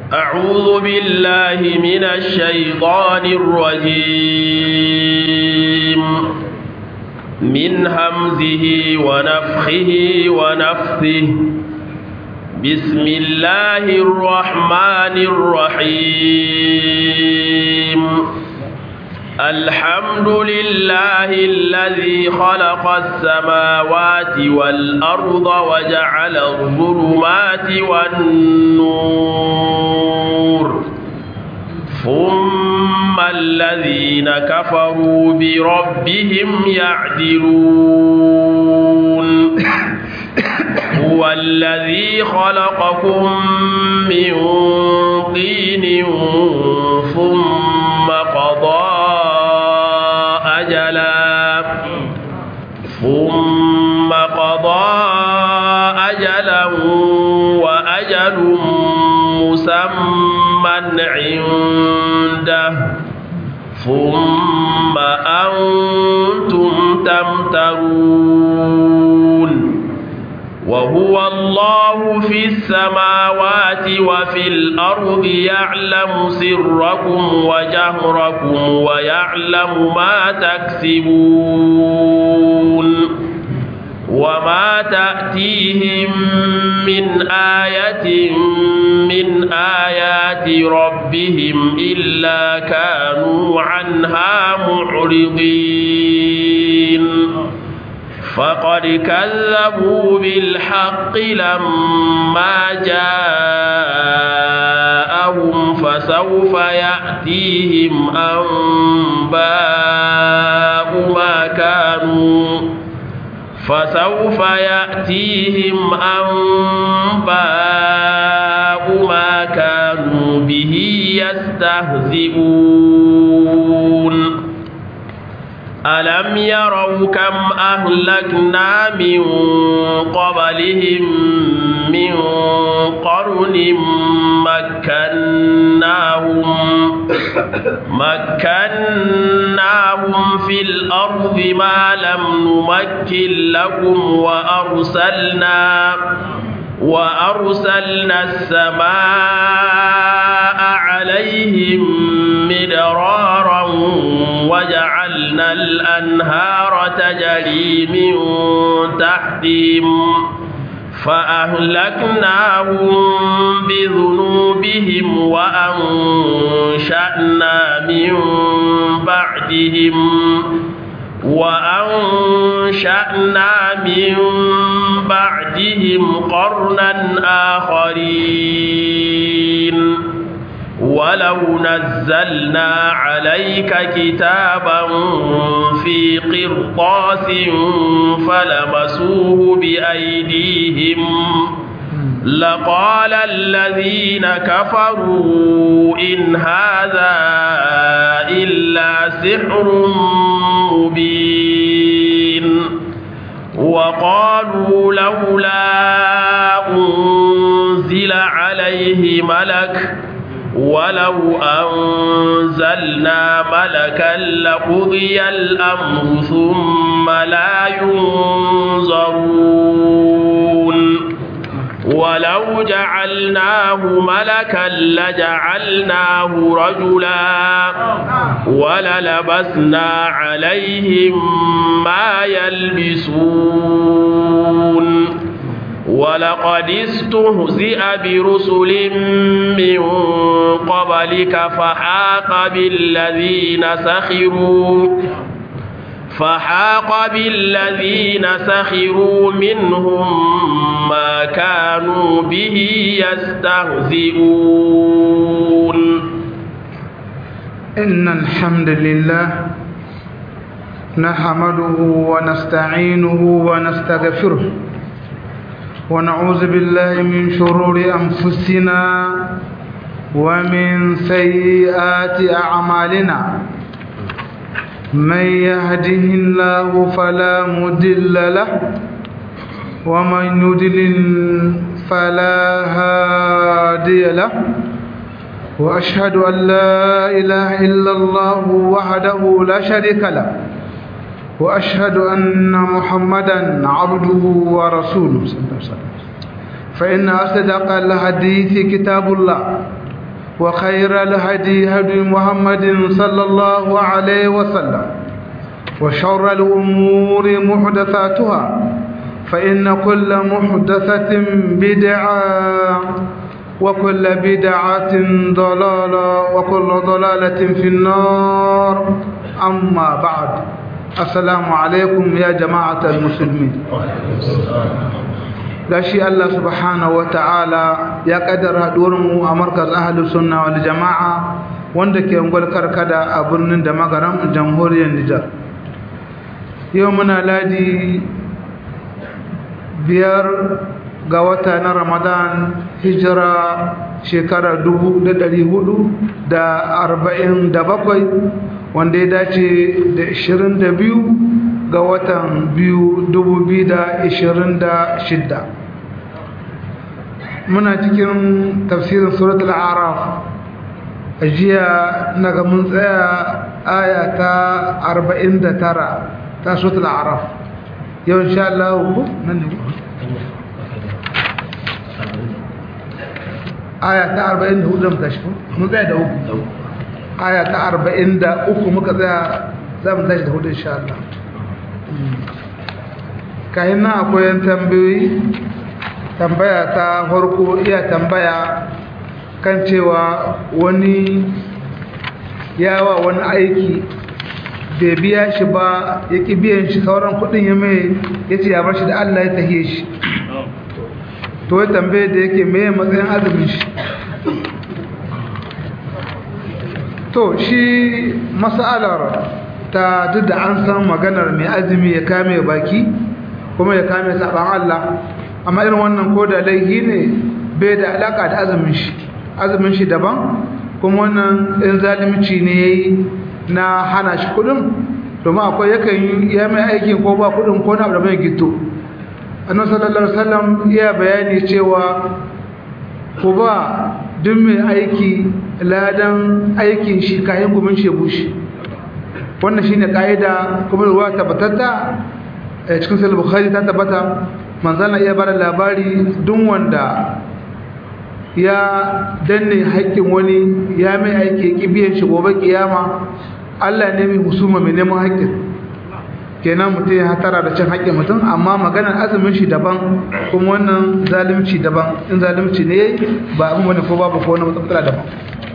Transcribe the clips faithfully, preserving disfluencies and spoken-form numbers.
أعوذ بالله من الشيطان الرجيم من همزه ونفخه ونفثه بسم الله الرحمن الرحيم الحمد لله الذي خلق السماوات والأرض وجعل الظلمات والنور ثم الذين كفروا بربهم يعدلون هو الذي خلقكم من طين ثم قضى أجلا ثم قضى أجلا وأجل مسمى عنده ثم أنتم تمترون وهو الله في السماوات وفي الأرض يعلم سركم وجهركم ويعلم ما تكسبون وما تأتيهم من آية من آيات ربهم إلا كانوا عنها معرضين فقد كذبوا بالحق لما جاءهم فسوف يأتيهم أنباء ما كانوا فسوف يأتيهم أنباء ما كانوا به يستهزئون ألم يروا كم أهلكنا من قبلهم من قرن مكناهم مكناهم في الأرض ما لم نمكن لكم وأرسلنا وأرسلنا السماء عليهم مدرارا وجعلنا الأنهار تجري من تحتهم فأهلكناهم بذنوبهم وأنشأنا من بعدهم وأنشأنا من بعدهم قرنا آخرين ولو نزلنا عليك كتابا في قرطاس فلمسوه بأيديهم لقال الذين كفروا إن هذا إلا سحر مبين وقالوا لولا أنزل عليه ملك ولو أنزلنا ملكا لقضي الأمر ثم لا ينظرون ولو جعلناه ملكا لجعلناه رجلا وللبسنا عليهم ما يلبسون ولقد استهزئ برسل من قبلك فحاق بالذين سخروا فحاق بالذين سخروا منهم ما كانوا به يستهزئون إن الحمد لله نحمده ونستعينه ونستغفره ونعوذ بالله من شرور أنفسنا ومن سيئات أعمالنا من يهده الله فلا مضل له ومن يضلل فلا هادي له وأشهد أن لا إله إلا الله وحده لا شريك له وأشهد أن محمدا عبده ورسوله صلى الله عليه وسلم فإن أصدق الحديث كتاب الله وخير الهدي هدي محمد صلى الله عليه وسلم وشر الأمور محدثاتها فإن كل محدثة بدعة وكل بدعة ضلالة وكل ضلالة في النار أما بعد السلام عليكم يا جماعة المسلمين gashi Allah subhanahu wataala ya kaddara haduwarmu a markaz ahlus sunna wal jamaa wanda ke ungwal karkada a birnin da magaram jamhuriyar Nijar yau muna ladi biyar ga wata na Ramadan hijira shekara dubu da ɗari hudu da arba'in da bakwai wanda ya dace da ishirin da biyu ga watan biyu dubu biyu da ishirin da shidda muna cikin tafsirin suratul araf a jiya na ga mun tsaya aya ta arba'in da tara ta suratul araf yau insha Allah nan ne aya ta arba'in da hudu muka shi mun tsaya da uku aya ta arba'in da uku muka tsaya za mu tashi da hudu insha Allah kayan nan akwai yan tambayoyi tambaya ta farko iya tambaya kan cewa wani yawa wani aiki bai biya shi ba ya ƙi biyan shi sauran kudin ya mai ya ce ya bar shi da Allah ya tahiye shi to ya tambaye da yake mai matsayin azumin shi to shi mas'alar ta duk da an san maganar mai azumi ya kame baki kuma ya kame saban Allah amma irin wannan ko da laihi ne bai da alaka da azumin shi azumin shi daban kuma wannan in zalimci ne yayi na hana shi kudin domin akwai yakan ya mai aiki ko ba kudin ko na da mai gito annabi sallallahu alaihi wasallam ya bayani cewa ko ba duk mai aiki ladan aikin shi kayan gumin shebu shi wannan shine kaida kuma ruwa tabbatatta a cikin sahih bukhari ta tabbata manzon iya bada labari duk wanda ya danne haƙƙin wani ya mai aiki kibiyan shi gobe kiyama Allah ne mai husuma mai neman haƙƙin kenan mutum ya hatara da cin haƙƙin mutum amma maganar azumin shi daban kuma wannan zalunci daban in zalunci ne ba abin wani ko babu ko wani matsala daban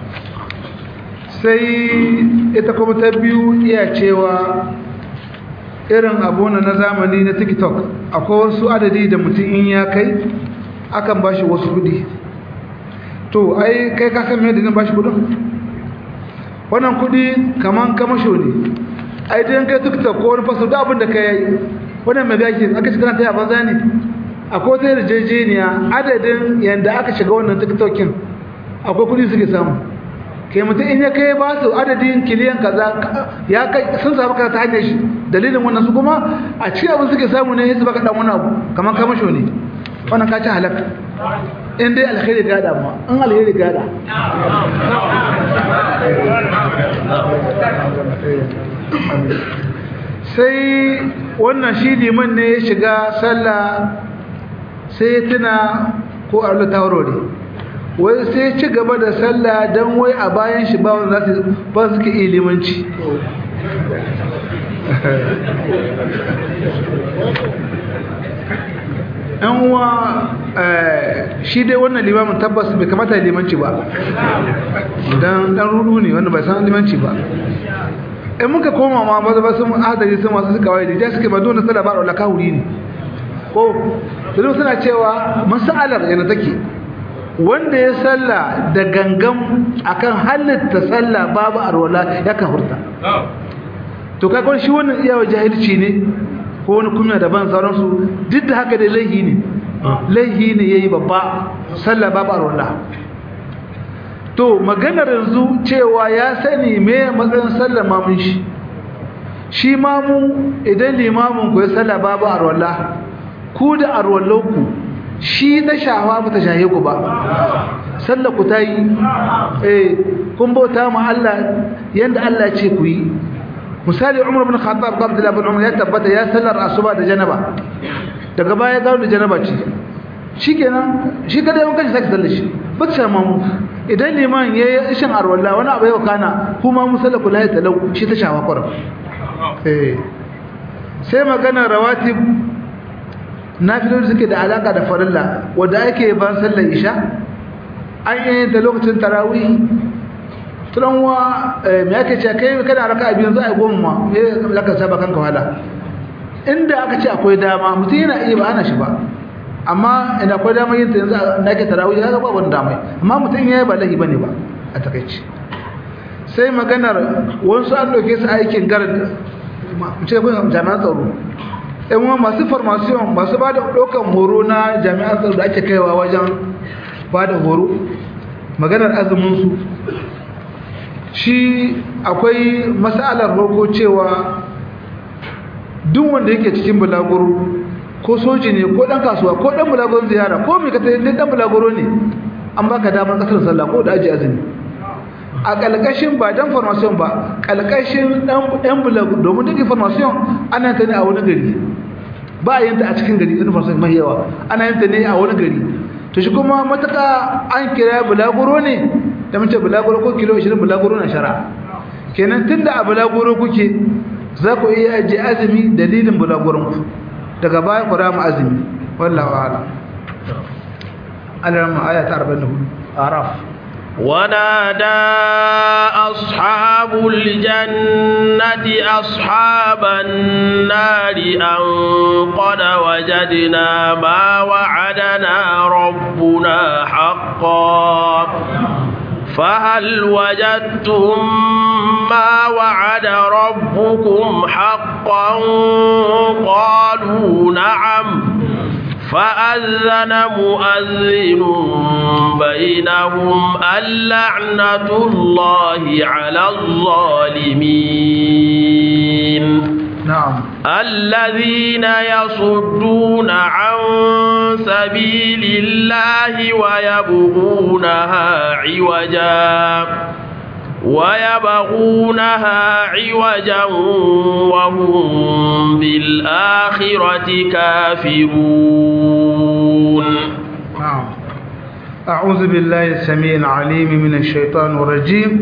sai ita kuma ta biyu iya cewa irin abuna na zamani na tiktok akwai wasu adadi da mutum in ya kai akan ba shi wasu kudi to ai kai ka san me da ba shi kudin wannan kudi kaman kamasho ne ai dan kai tiktok ko wani faso da abin da kai wannan mai gaki aka shiga ta banza ne akwai wata yarjejeniya adadin yanda aka shiga wannan tiktokin akwai kudi suke samu kai mutum in ya kai ba su adadin kiliyan kaza ya kai sun samu kaza ta hanyar shi dalilin wannan su kuma a cikin abin suke samu ne su baka dan wani abu kamar kamasho ne wannan ka ci halaka in dai alkhairi ga da ma in alkhairi ga da sai wannan shi liman ne ya shiga sallah sai ya tuna ko Allah ta warware wai sai ci gaba da sallah don wai a bayan shi ba wanda za su ba su ke ilimanci yan uwa shi dai wannan limamin tabbas bai kamata ya limanci ba dan dan rudu ne wanda bai san limanci ba in muka koma ma ba ba sun adari sun masu suka waye da suke ba dole sallah ba wala kawuri ne ko su suna cewa masalar yana take wanda ya salla da gangan akan halitta salla babu arwala ya kafurta to kai shi wannan iyawa jahilci ne ko wani kunya daban sauransu duk da haka da laihi ne laihi ne yayi babba salla babu arwala to maganar yanzu cewa ya sani me matsayin sallar mamun shi shi mamu idan limamin ku ya salla babu arwala ku da arwallanku shi ta shafa ba ta shahe ku ba sallar ku ta yi eh kun bauta ma Allah yanda Allah ce ku yi misali Umar ibn Khattab da Abdullah ibn Umar ya tabbata ya sallar asuba da janaba daga baya ga da janaba ce shikenan shi kada yawan kashi sake sallar shi ba ta mamu idan liman yayi ishin arwalla wani abu yau kana kuma musallaku la talau shi ta shawa kwarar eh sai magana rawatib nafiloli suke da alaka da farilla wanda ake ban sallar isha an yi da lokacin tarawih tulanwa me ake ce kai kana raka biyu za a goma ma me laka saba kanka wala inda aka ce akwai dama mutum yana iya ba ana shi ba amma ina akwai dama yin ta yanzu da ake tarawih kaga ba wani dama amma mutum yayi ba lahi bane ba a takeici sai maganar wasu an doke su aikin garin mu ce kun jami'an tsaro ɗan masu formation masu ba da ɗaukan horo na jami'an tsaro da ake kaiwa wajen ba da horo maganar azuminsu shi akwai matsalar rogo cewa duk wanda yake cikin bulaguro ko soji ne ko ɗan kasuwa ko ɗan bulaguron ziyara ko mai kata yin ɗan bulaguro ne an baka damar ƙasar sallah ko da aji azumi a ƙalƙashin ba dan formation ba ƙalƙashin ɗan bulaguro domin duk formation ana ta ne a wani gari ba a yanta a cikin gari ɗan formation mai yawa ana yanta ne a wani gari to shi kuma mataka an kira bulaguro ne da mace bulaguro ko kilo ashirin bulaguro na shara kenan tun da a bulaguro kuke za ku iya ajiye azumi dalilin bulaguronku daga baya ku rama azumi wallahu a'lam alarma aya ta arba'in da hudu araf ونادى أصحاب الجنة أصحاب النار أن قد وجدنا ما وعدنا ربنا حقا فهل وجدتم ما وعد ربكم حقا قالوا نعم فأذن مؤذن بينهم اللعنة الله على الظالمين نعم الذين يصدون عن سبيل الله ويبغونها عوجا ويبغونها عوجا وهم بالآخرة كافرون. نعم. أعوذ بالله السميع العليم من الشيطان الرجيم.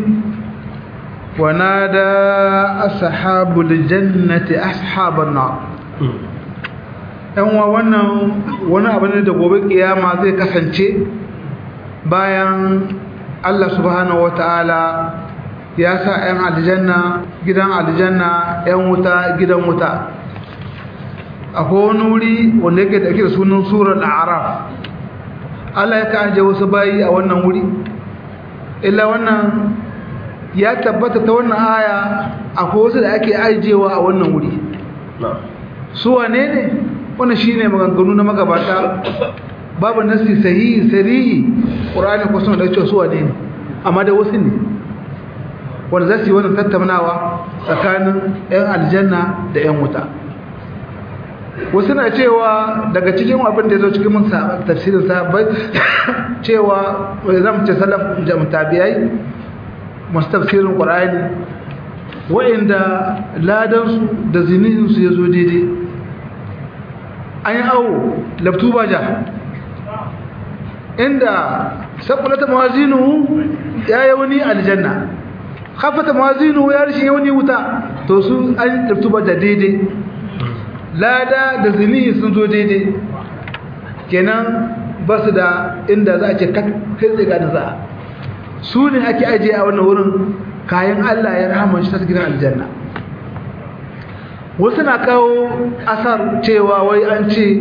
ونادى أصحاب الجنة أصحاب النار. ‘yan wannan wani abu ne da gobe kiyama zai kasance bayan Allah subhanahu wata'ala ya sa ‘yan aljanna gidan aljanna ‘yan wuta gidan wuta. Akwai wani wuri wanda yake da ake da sunan surar al'araf. Allah ya kanje wasu bayi a wannan wuri illa wannan ya tabbata ta wannan aya akwai wasu da ake aijewa a wannan wuri su wane ne wannan shine maganganu na magabata babu nasi sahihi sarihi qur'ani ko sunna da cewa su wane ne amma da wasu ne wanda za su yi wannan tattaunawa tsakanin yan aljanna da yan wuta wasu na cewa daga cikin abin da ya zo cikin mun tafsirin sahabbai cewa zamu ce salaf da tabi'ai masu tafsirin qur'ani wa'inda ladansu da zinihinsu ya zo daidai an yi awo laftuba ja inda sakulata mawazinu ya yi wani aljanna khafata mawazinu ya rishin ya wani wuta to su an laftuba ja daidai lada da zinihi sun zo daidai kenan ba su da inda za a ce kai tsaye ga da za su ne ake ajiye a wannan wurin kayan Allah ya rahama shi ta gidan aljanna wasu na kawo asar cewa wai an ce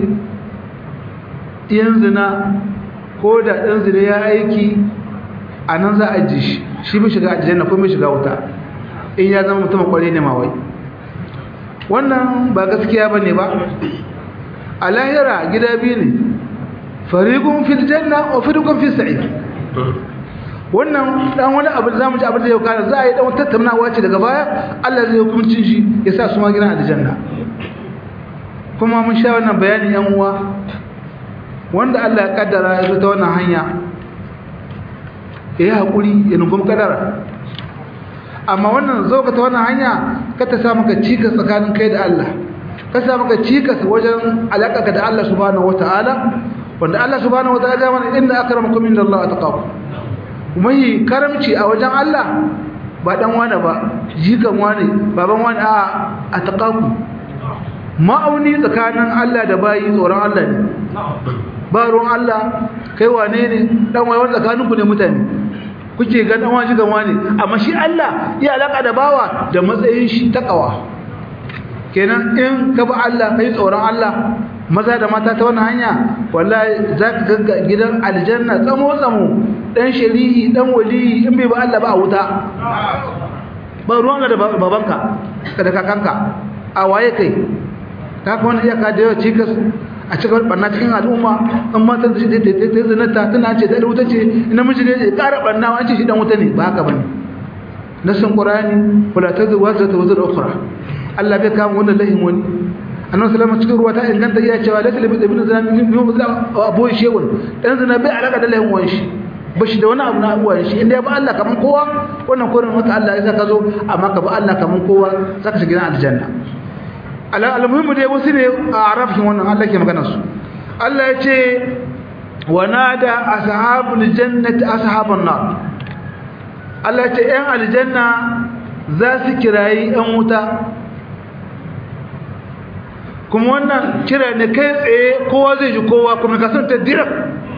yan zina ko da ɗan zina ya aiki a nan za a ji shi shi bai shiga aljanna ko bai shiga wuta in ya zama mutum kwarai ne ma wai wannan ba gaskiya ba ne ba a lahira gida biyu ne fariqun fil janna wa fariqun fis sa'ir wannan dan wani abu da zamu ji abin da yau kana za a yi dan tattaunawa ce daga baya Allah zai hukuncin shi ya sa su ma gidan aljanna kuma mun sha wannan bayanin yan uwa wanda Allah ya kaddara ya zo ta wannan hanya yayi hakuri ya nungum kaddara amma wannan zo ka ta wannan hanya ka ta sa maka cikas tsakanin kai da Allah ka sa maka cikas wajen alaƙarka da Allah subhanahu wataala wanda Allah subhanahu wataala ya mana inna akramakum indallahi atqakum mai karamci a wajen Allah ba dan wani ba jikan wani baban wani a a taqaku ma'auni tsakanin Allah da bayi tsoron Allah ne ba ruwan Allah kai wane ne dan wani tsakaninku ne mutane kuke ga dan wani jikan wani amma shi Allah ya alaka da bawa da matsayin shi takawa kenan in ka ba Allah kai tsoron Allah maza da mata ta wannan hanya wallahi zaka ga gidan aljanna tsamo tsamo dan shari'i dan wali in bai ba Allah ba a wuta ba ruwan da babanka da kakanka a waye kai ka ga wannan iyaka da yawa cikas a cikin barna cikin al'umma in matan da ta zinata tana ce da wuta ce ina miji ne ya ƙara barna wa ce shi dan wuta ne ba haka bane nasin qur'ani wala tazu wazata wazar ukhra Allah bai kama wannan lahin wani annabi sallallahu alaihi cikin ruwa ta inganta iya cewa la talbi ibn zina min muslim abu shewun dan zina bai alaka da lahin wani shi bashi da wani abu na abuwan shi inda ya ba Allah kaman kowa wannan korin maka Allah ya saka zo amma ka ba Allah kaman kowa saka shiga aljanna ala almuhimmu dai wasu ne a arafin wannan Allah ke magana su Allah ya ce wa nada ashabul jannati ashaban nar Allah ya ce ɗan aljanna za su kirayi ɗan wuta kuma wannan kira ne kai tsaye kowa zai ji kowa kuma ka san ta direct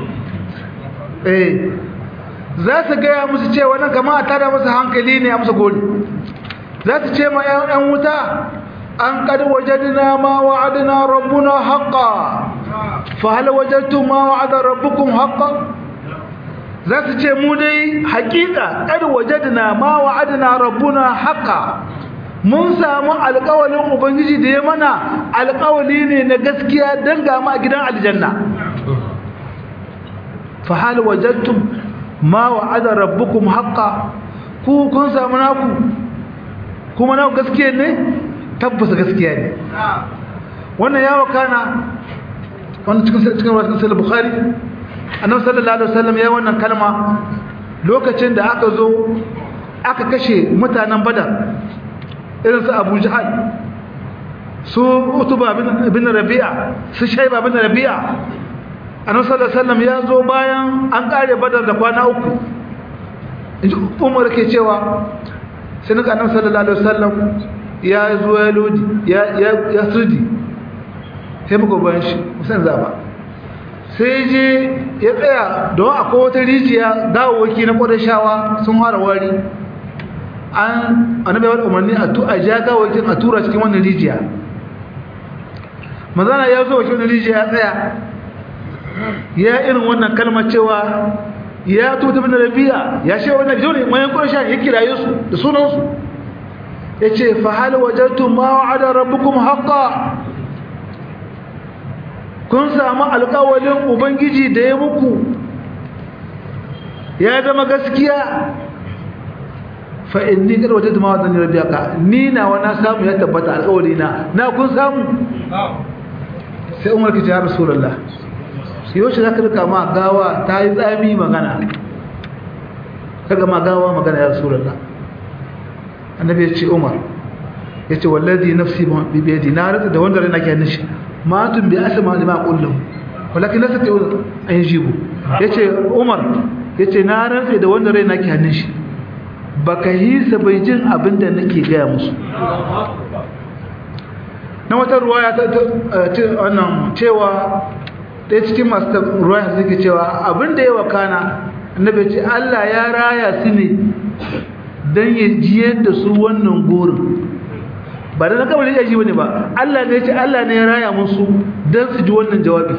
eh za su gaya musu cewa nan kama a tada musu hankali ne a musu gori za su ce ma ƴan wuta an qad wajadna ma wa'adna rabbuna haqqan fa hal wajadtum ma wa'ada rabbukum haqqan za su ce mu dai haƙiƙa qad wajadna ma wa'adna rabbuna haqqan mun samu alƙawalin ubangiji da ya mana alƙawali ne na gaskiya dan ga mu a gidan aljanna fa hal wajadtum ma wa'ada rabbukum haqqan ku kun samu naku kuma naku gaskiya ne tabbata gaskiya ne wannan ya wakana wannan cikin cikin wannan sahih bukhari annabi sallallahu alaihi wasallam ya wannan kalma lokacin da aka zo aka kashe mutanen badar irin su abu jahal su utuba bin rabi'a su shayba bin rabi'a annabi sallallahu alaihi wasallam ya zo bayan an kare badar da kwana uku umar ke cewa sai nuka annabi sallallahu alaihi wasallam ya zo ya lodi ya ya ya sudi sai muka bayan shi musan zaba sai je ya tsaya don akwai wata rijiya dawowaki na ƙwadashawa sun fara wari an annabi ya umarni a tu a ja gawakin a tura cikin wannan rijiya mazana ya zo wakil rijiya ya tsaya ya irin wannan kalmar cewa ya tuta bin rabi'a ya ce wannan jone mayan ƙwadasha ya kiraye su da sunansu ya ce fa hal wajadtum ma wa'ada rabbukum haqqan kun samu alƙawalin ubangiji da ya muku ya zama gaskiya fa inni qad wajadtu ma wa'adani rabbika ni na wa na samu ya tabbata alƙawari na na kun samu sai Umar ki ya Rasulullah sai yau shi zaka rika ma gawa ta yi tsami magana kaga ma gawa magana ya Rasulullah annabi ya ce Umar ya ce wallazi nafsi bi biyadi na rata da wanda rai nake nishi ma tun bi asma lima qullu walakin lasa ta an jibu yace Umar yace na rantsa da wanda rai nake hannun shi baka hisa bai jin abinda nake gaya musu na wata ruwaya ta wannan cewa ɗaya cikin masu ruwaya suke cewa abinda ya wakana annabi ce Allah ya raya su ne dan ya jiyar da su wannan gorin ba da na kawai ya ji wani ba Allah ne ya ce Allah ne ya raya musu don su ji wannan jawabi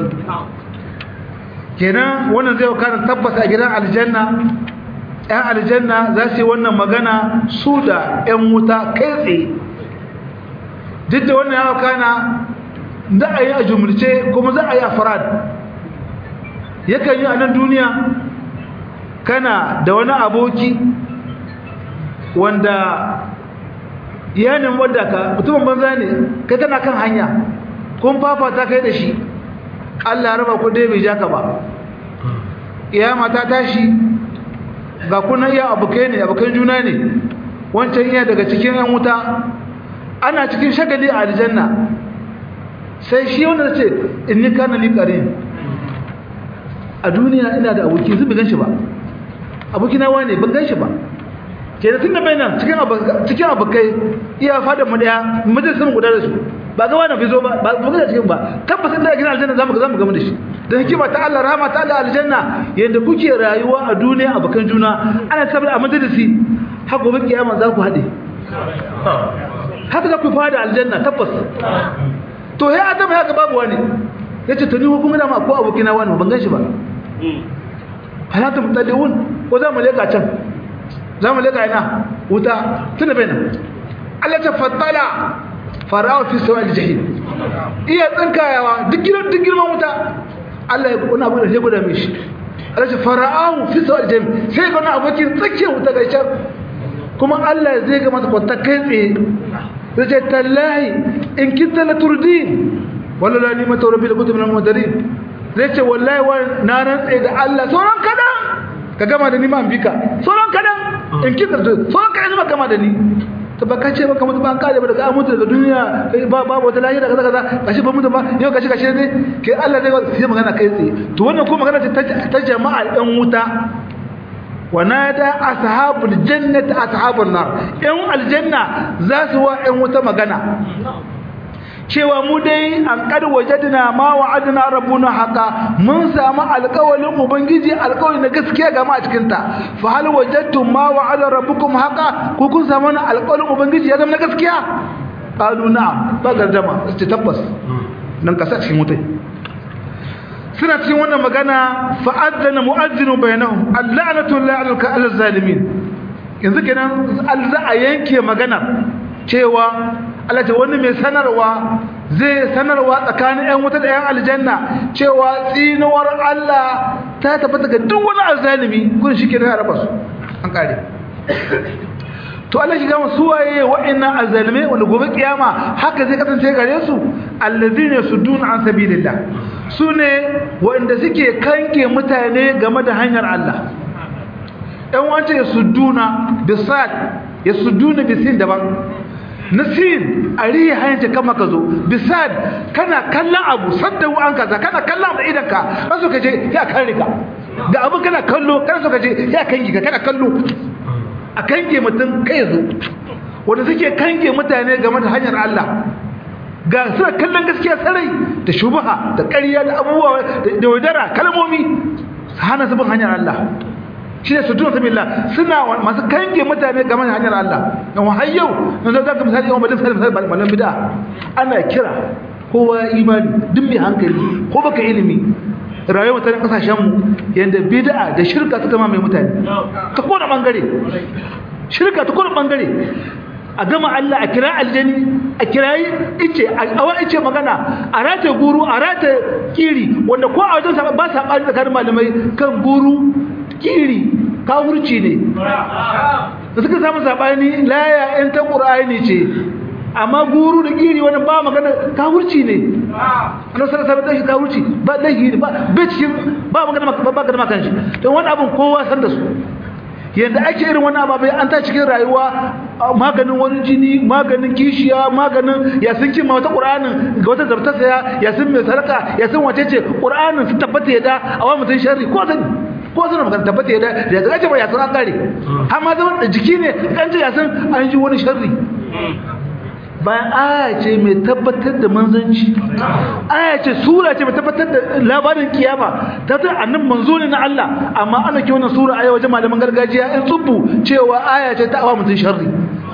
kenan wannan zai wakana tabbata a gidan aljanna ƴan aljanna za su yi wannan magana su da ƴan wuta kai tsaye duk da wannan ya wakana za a yi a jumurce kuma za a yi a farad yakan yi a nan duniya kana da wani aboki wanda yanin wadda ka mutumin banza ne kai kana kan hanya kun fafata kai da shi Allah raba ku dai bai ja ka ba iyama ta tashi ga kuna iya abukai ne abukan juna ne wancan iya daga cikin yan wuta ana cikin shagali a aljanna sai shi wanda ce inni kana li qarin a duniya ina da aboki zubi ganshi ba abokina wane ban gan shi ba ke da tun da bai nan cikin abokai iya fadar mu daya majalisar mu guda da su ba ga wani bai zo ba ba ga cikin ba tabbas inda gina aljanna zamu zamu gama da shi da hikima ta Allah rahama ta Allah aljanna yanda kuke rayuwa a duniya abokan juna ana tabbata a majalisi har gobe kiyama za ku hade haka za ku fada aljanna tabbas to ya adam ya ga babu wani yace to ni kuma da ma ko abokina wani ban gan shi ba halatu mutadawun ko za mu leka can za mu leka ina wuta tunda bai nan Allah ta fattala farawa fi sawal jahim iya tsinkayawa duk girman duk girman wuta Allah ya kuna abu da sai guda mishi Allah ta fara'ahu fi sawal jahim sai ga wannan abokin tsakiyar wuta ga can kuma Allah zai ga masa kwata kai tsaye zai ce tallahi in kinta la turdin wala la ni mata rabbil kutub min al-mudarin zai ce wallahi wa na rantsa da Allah sauran kadan ka gama da ni ma ambika sauran kadan in kinta sauran kadan ma gama da ni to baka ce baka mutu ba an kare ba daga mutu daga duniya ba babu wata lahira kaza kaza kashi ba mutu ba yau kashi kashi ne ke Allah zai sai magana kai tsaye to wannan ko magana ta jama'a ɗan wuta ونادى أصحاب الجنة أصحاب النار إن الجنة ذات وإن متمغنا cewa mu dai an kad wajadna ma wa'adna rabbuna haqa mun samu alƙawalin ubangiji alƙawari na gaskiya ga mu a cikin ta fa hal wajadtum ma wa'ada rabbukum haqa ko kun samu alƙawalin ubangiji ya zama na gaskiya qalu na'am ba gardama ce tabbas nan ka sa cikin mutai suna cikin wannan magana fa'adana mu'azzinu bainahum allanatu lillahi alal zalimin yanzu kenan Allah a yanke magana cewa Allah ta wani mai sanarwa zai sanarwa tsakanin ƴan wuta da ƴan aljanna cewa tsinuwar Allah ta tabbata ga duk wani azzalimi kun shi kenan a raba su an kare to Allah shi gama suwaye wa'annan azzalimai wanda gobe kiyama haka zai kasance gare su allazina yasudduna an sabilillah sune wanda suke kanke mutane game da hanyar Allah ɗan wanda yasudduna bisad yasudduna bisin daban nasin arihi hanyar kama ka zo bisad kana kallon abu saddawu an kaza kana kallon da idanka kaso kaje ya kan rika da abu kana kallo kana so kaje ya kan giga kana kallo a kange mutum kai zo wanda suke kange mutane game da hanyar Allah ga suna kallon gaskiya sarai da shubha da ƙarya da abubuwa da wadara kalmomi hana su bin hanyar Allah shi ne su tuna sabila suna masu kange mutane game da hanyar Allah don har yau na zo zaka misali yawan balin misali misali balin bid'a ana kira kowa imani duk mai hankali ko baka ilimi rayuwar mutanen kasashen mu yanda bid'a da shirka suka mamaye mutane ta kowane bangare shirka ta kowane bangare a gama Allah a kira aljani a kirayi ice awa ice magana a rata guru a rata kiri wanda ko a wajen ba sa bani tsakanin malamai kan guru kiri kafirci ne da suka samu sabani laya in ta qur'ani ce amma guru da kiri wani ba magana kafirci ne Allah sallallahu alaihi wasallam kafirci ba lahi ba bicin ba magana ba magana makan shi don wani abun kowa san da su yanda ake irin wannan ababai an ta cikin rayuwa maganin wani jini maganin kishiya maganin yasin kin ma wata qur'anin ga wata zartasa yasin mai sarka yasin wace ce qur'anin su tabbata yada a wa mutun sharri ko sani ko sani magana tabbata yada da ga ce ba yasin an kare har ma zaman da jiki ne kan ce yasin an ji wani sharri bayan aya ce mai tabbatar da manzanci aya ce sura ce mai tabbatar da labarin kiyama ta ta annan manzo ne na Allah amma ana ke wannan sura aya wajen malaman gargajiya in tsubbu cewa aya ce ta awa mutun sharri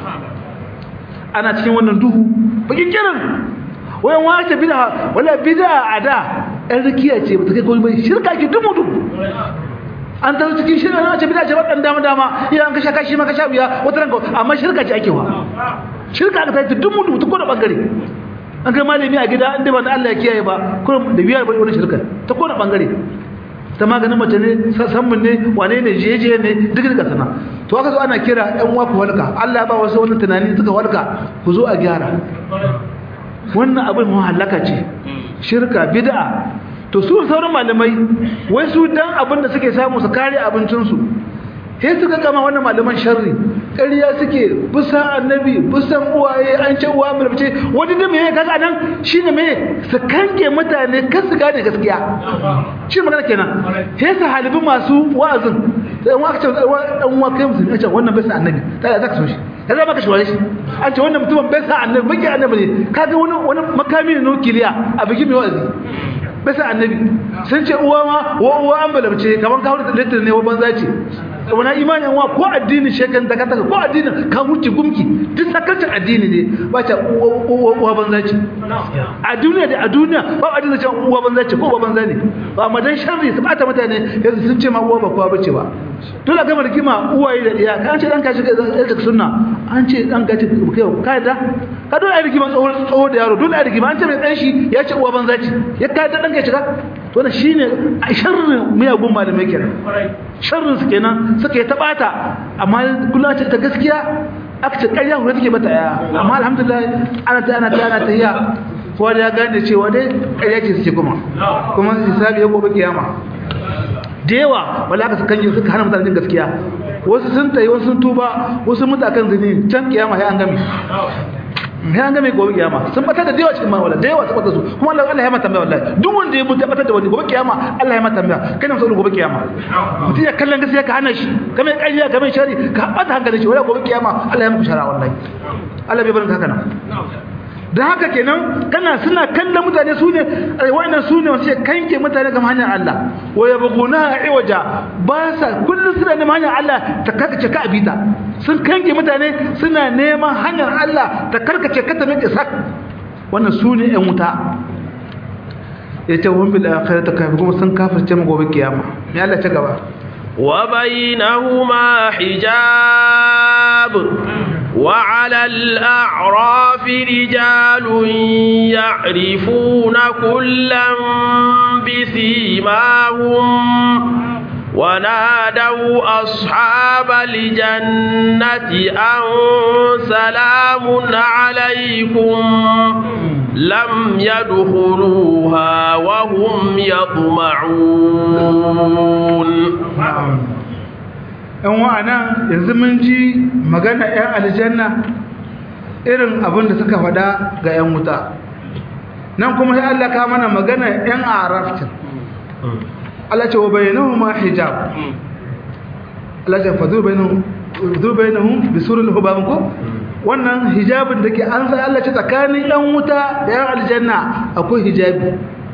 ana cikin wannan duhu bakin kiran wayan wace bid'a wala bid'a ada ɗan rikiya ce ba ta kai komai shirka ki dumu dumu an ta cikin shirka na ce bid'a ce wadan dama dama ya an kasha kashi ma kasha biya wata ranka amma shirka ce ake wa shirka aka tafi duk mutu ta kona bangare an kai malami a gida inda ba da Allah ya kiyaye ba kuma da biyar bari wannan shirka ta kona bangare ta maganin mace ne sammun ne wane ne jeje ne duk daga sana to aka zo ana kira ɗan uwa ku walka Allah ba wasu wani tunani suka walka ku zo a gyara wannan abin muhallaka ce shirka bid'a to su sauran malamai wai su dan abin da suke samu su kare abincin su sai suka kama wannan malaman sharri ƙarya suke busan annabi busan uwaye an ce uwa mulce wani da meye kaga nan shine meye su kange mutane kan su gane gaskiya shi magana kenan sai su halibi masu wa'azin sai in aka ce dan uwa kai musulmi a ce wannan bai sa annabi ta za ka so shi ya zama ka shawara shi an ce wannan mutumin bai sa annabi maki annabi ne kaga wani wani makami ne nukiliya a bikin mai wa'azi bai sa annabi sun ce uwa ma wa uwa an balabce kaman ka hudu da ne wa banza ce wani imanin wa ko addini shekan da kata ko addinin ka wuce gumki duk sakarcin addini ne ba ta uwa banza ce a duniya da a duniya ba addini ce uwa banza ce ko uwa banza ne ba madan sharri su bata mutane yanzu sun ce ma uwa ba kowa bace ba dole ga rigima uwaye da iya ka an ce dan ka shiga da sunna an ce dan ka ce kai ka da ka dole a rigima tsawo tsawo da yaro dole a rigima an ce mai dan shi ya ce uwa banza ce ya ka da dan ka shiga to wannan shine sharrin miyagun malamai kenan sharrin su kenan suka yi ta bata amma kullum ce ta gaskiya aka ce ƙarya kuma take bata ya amma alhamdulillah ana ta ana ta ana ta iya kowa da ya gane cewa dai ƙarya ce suke kuma kuma hisabi ya gobe kiyama da yawa wala aka suka yi suka hana mutane jin gaskiya wasu sun tayi wasu sun tuba wasu mutu akan zini can kiyama sai an gami sai an game gobe kiyama sun batar da yawa cikin mawala da yawa sun batar su kuma Allah Allah ya mata tambaya wallahi duk wanda ya mutu batar da wani gobe kiyama Allah ya mata tambaya kana so gobe kiyama mutum ya kallon gaskiya ka hana shi kamar ƙarya kamar shari ka bata hankalin shi wallahi gobe kiyama Allah ya muku shara wallahi Allah bai barin haka nan da haka kenan kana suna kallon mutane su ne wa'annan su ne wasu kanke mutane ga hanyar Allah wa yabghuna iwaja ba sa kullun suna neman hanyar Allah ta karkace ka abita sun kanke mutane suna neman hanyar Allah ta karkace ka ta miƙe sak wannan su ne ƴan wuta yace wa bil akhirati kafir kuma sun kafirce mu gobe kiyama me Allah ta gaba wa bainahuma hijab وعلى الأعراف رجال يعرفون كلا بسيماهم ونادوا أصحاب الجنة أن سلام عليكم لم يدخلوها وهم يطمعون. ‘yan wa'ana yanzu mun ji magana ‘yan aljanna irin abin da suka fada ga ‘yan wuta nan kuma sai Allah ka mana magana ‘yan araftin Allah ce wa bayyanahu ma hijab Allah ce fadu bayyanahu bi surul hubab ko wannan hijabin da ke an sai Allah ce tsakanin ‘yan wuta da ‘yan aljanna akwai hijabi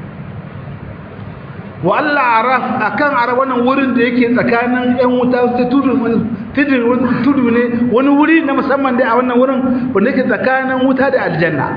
wa Allah araf akan araf wannan wurin da yake tsakanin ƴan wuta ta tudu tudu ne wani wuri na musamman dai a wannan wurin wanda yake tsakanin wuta da aljanna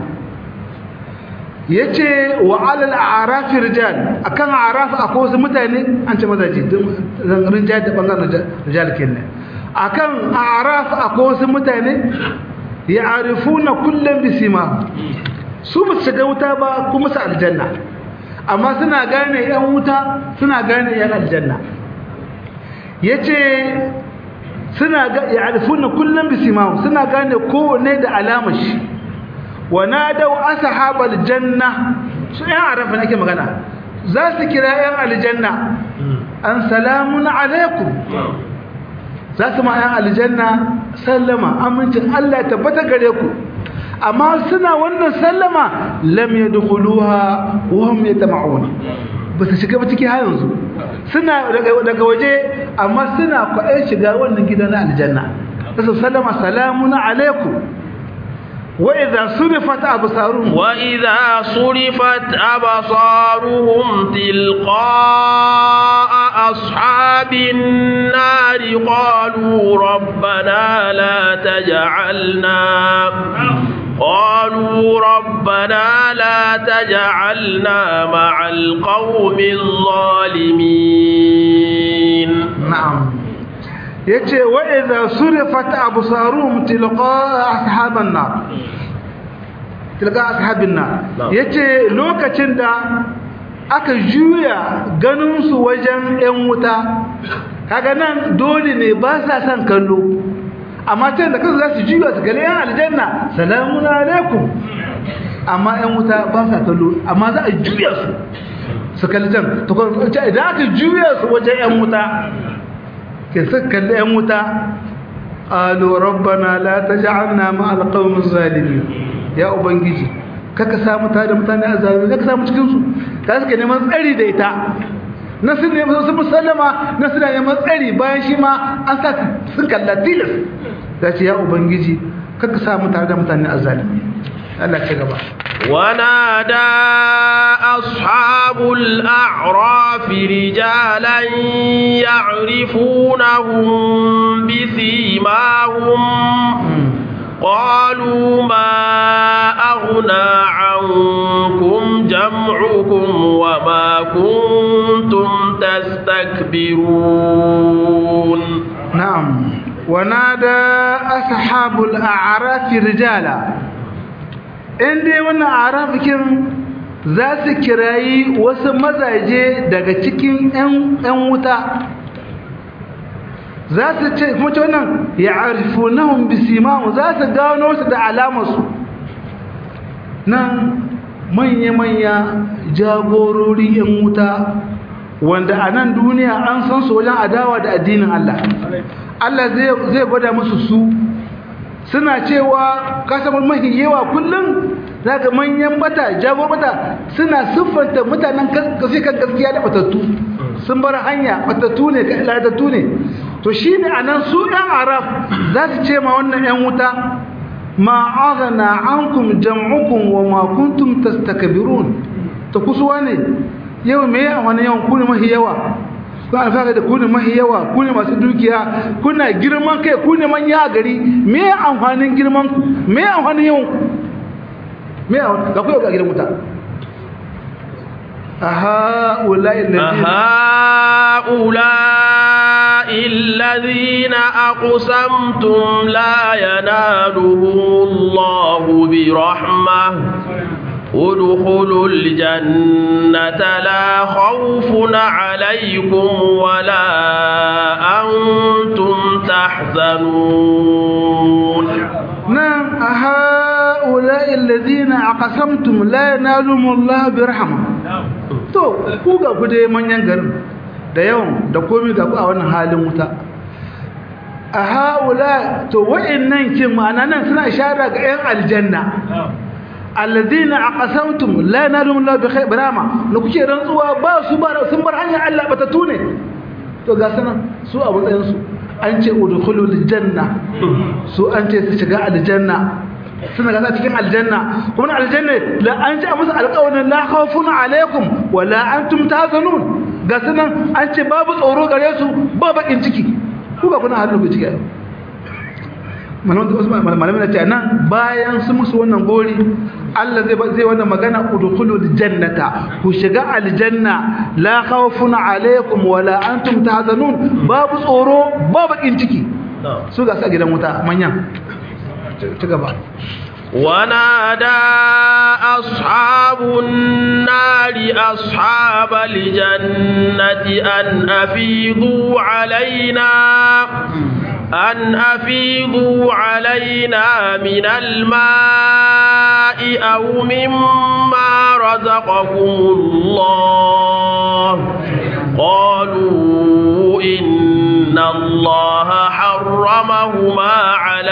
yace wa alal araf rijal akan araf akwai wasu mutane an ce mazaji zan rinja da bangaren rijal kenan akan araf akwai wasu mutane ya'rifuna kullam bisima su ba su ga wuta ba kuma su aljanna amma suna gane yan wuta suna gane yan aljanna yace suna ga ya'rifuna kullum bisimahum suna gane kowanne da alamar shi wa nadaw ashabal janna su yan arafa nake magana za su kira yan aljanna an salamun alaikum za su ma yan aljanna sallama amincin Allah tabbata gare ku amma suna wannan sallama lam yadkhuluha wa hum yatama'un ba su shiga ba ciki har yanzu suna daga waje amma suna kwaɗe shiga wannan gidan aljanna sai sallama salamun alaikum wa idha surifat absaruhum wa idha surifat absaruhum tilqa'a ashabin nar qalu rabbana la taj'alna قالوا ربنا لا تجعلنا مع القوم الظالمين. نعم. يتي وإذا صرفت أبصارهم تلقاء أصحاب النار. تلقاء أصحاب النار. يتي لوكacin da aka juya ganin su wajen ƴan wuta kaga nan dole ne ba sa san kallo amma ta da kansu za su juya su gale yan aljanna salamun alaikum amma yan wuta ba sa kallo amma za a juya su su kalli can to idan aka juya su wajen yan wuta ke su kalli yan wuta qalu rabbana la taj'alna ma'al qawmiz zalimin ya ubangiji kaka samu ta da mutane azalimi kaka samu cikin su ta suke neman tsari da ita na sun ne su musallama na suna neman tsari bayan shi ma an sa sun kalla tilas da ce ya ubangiji kaka sa mu tare da mutane azzalimi Allah ce gaba ونادى أصحاب الأعراف رجالا يعرفونهم بسيماهم قالوا ما أغنى عنكم جمعكم وما كنتم تستكبرون نعم ونادى أصحاب الأعراف رجالا عندي وانا أعراف كم ذات كراي وسمزاجي daga cikin ƴan wuta za su ce kuma ce wannan ya'rifunahum bisimahum za su gano su da alamarsu nan manya-manya jagorori ƴan wuta wanda a nan duniya an san su wajen adawa da addinin Allah Allah zai gwada musu su suna cewa kasamar mahi yawa kullum zaka manyan bata jagor bata suna siffanta mutanen kasi kan gaskiya da batattu sun bar hanya batattu ne ladattu ne to shine anan su ɗan araf za su ce ma wannan ƴan wuta ma aghna ankum jam'ukum wa ma kuntum tastakbirun to kusuwa ne yau me ya wani yawan ku ne mahi yawa ku alfaka da ku ne mahi yawa ku ne masu dukiya kuna girman kai ku ne manya a gari me ya amfanin girman ku me ya amfanin yawan ku me ya ga ku ga gidan wuta aha ulai الذين أقسمتم لا ينالهم الله برحمة ادخلوا الجنة لا خوف عليكم ولا أنتم تحزنون نعم هؤلاء الذين أقسمتم لا ينالهم الله برحمة to ku ga ku dai manyan garin da yawan da komai ga ku a wannan halin wuta a haula to wa'annan kin ma'ana nan suna ishara ga ƴan aljanna alladhina aqasamtum la yanalum la bi khayr barama da kuke rantsuwa ba su ba sun bar hanyar Allah batatu ne to ga sanan su a matsayin su an ce udkhulul janna su an ce su shiga aljanna suna ga cikin aljanna kuma aljanna la an ji musu alƙawarin la khawfun alaikum wa la antum tahzanun ga sanan an ce babu tsoro gare su ba bakin ciki ku ga kuna halin ku ciki malamin da ce nan bayan su musu wannan gori Allah zai zai wannan magana udkhulul jannata ku shiga aljanna la khawfun alaikum wa la antum tahzanun babu tsoro ba bakin ciki su ga sa gidan wuta manyan ci gaba ونادى أصحاب النار أصحاب الجنة أن أفيضوا علينا أن أفيضوا علينا من الماء أو مما رزقكم الله قالوا إن الله حرمهما على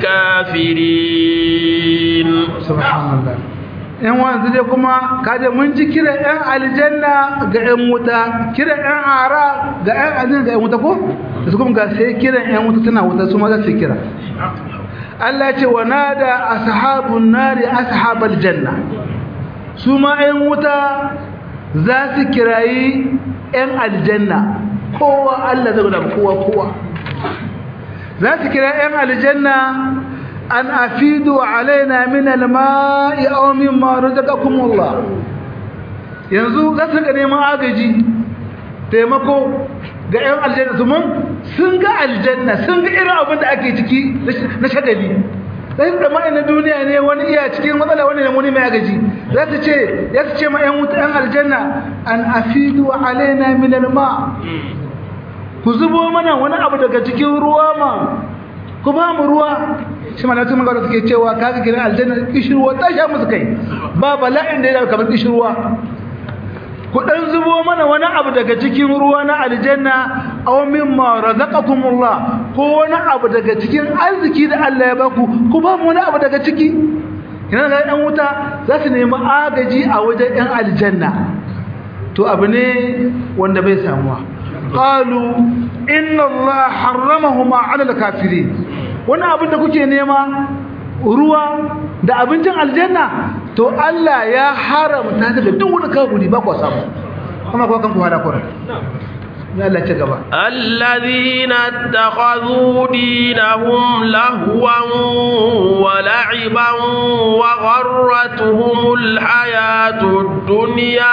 الكافرين سبحان الله ‘yan wanzu dai kuma kada mun ji kira ‘yan aljanna ga ‘yan wuta kira ‘yan ara ga ‘yan aljanna ga ‘yan wuta ko? da su kuma ga sai kiran ‘yan wuta suna wuta su ma za su kira Allah ce wa nada ashabun nari ashabal janna su ma ‘yan wuta za su kirayi ‘yan aljanna kowa Allah zai guda kowa kowa za su kira ‘yan aljanna an afidu alaina min alma'i aw mimma razaqakum Allah yanzu za su ga neman agaji taimako ga ƴan aljanna su mun sun ga aljanna sun ga irin abin da ake ciki na shagali sai da mai na duniya ne wani iya cikin matsala wani ne wani mai agaji za su ce ya su ce ma ƴan wuta ƴan aljanna an afidu alaina min alma ku zubo mana wani abu daga cikin ruwa ma ku ba mu ruwa shi mana tun magana suke cewa kaga gidan aljanna kishirwa ta sha musu kai ba bala'in da ya kamar kishirwa ku dan zubo mana wani abu daga cikin ruwa na aljanna aw mimma razaqakumullah ko wani abu daga cikin arziki da Allah ya baku ku ba mu wani abu daga ciki ina ga ɗan wuta za su nemi agaji a wajen ɗan aljanna to abu ne wanda bai samuwa qalu inna Allah harramahuma 'ala al-kafirin wannan abin da kuke nema ruwa da abincin aljanna to Allah ya haramta daga duk wani kafiri ba ku samu kuma ko kan ku hada ku Allah ce gaba alladhina ittakhadhu dinahum lahwan wa la'iban wa gharratuhumul hayatud dunya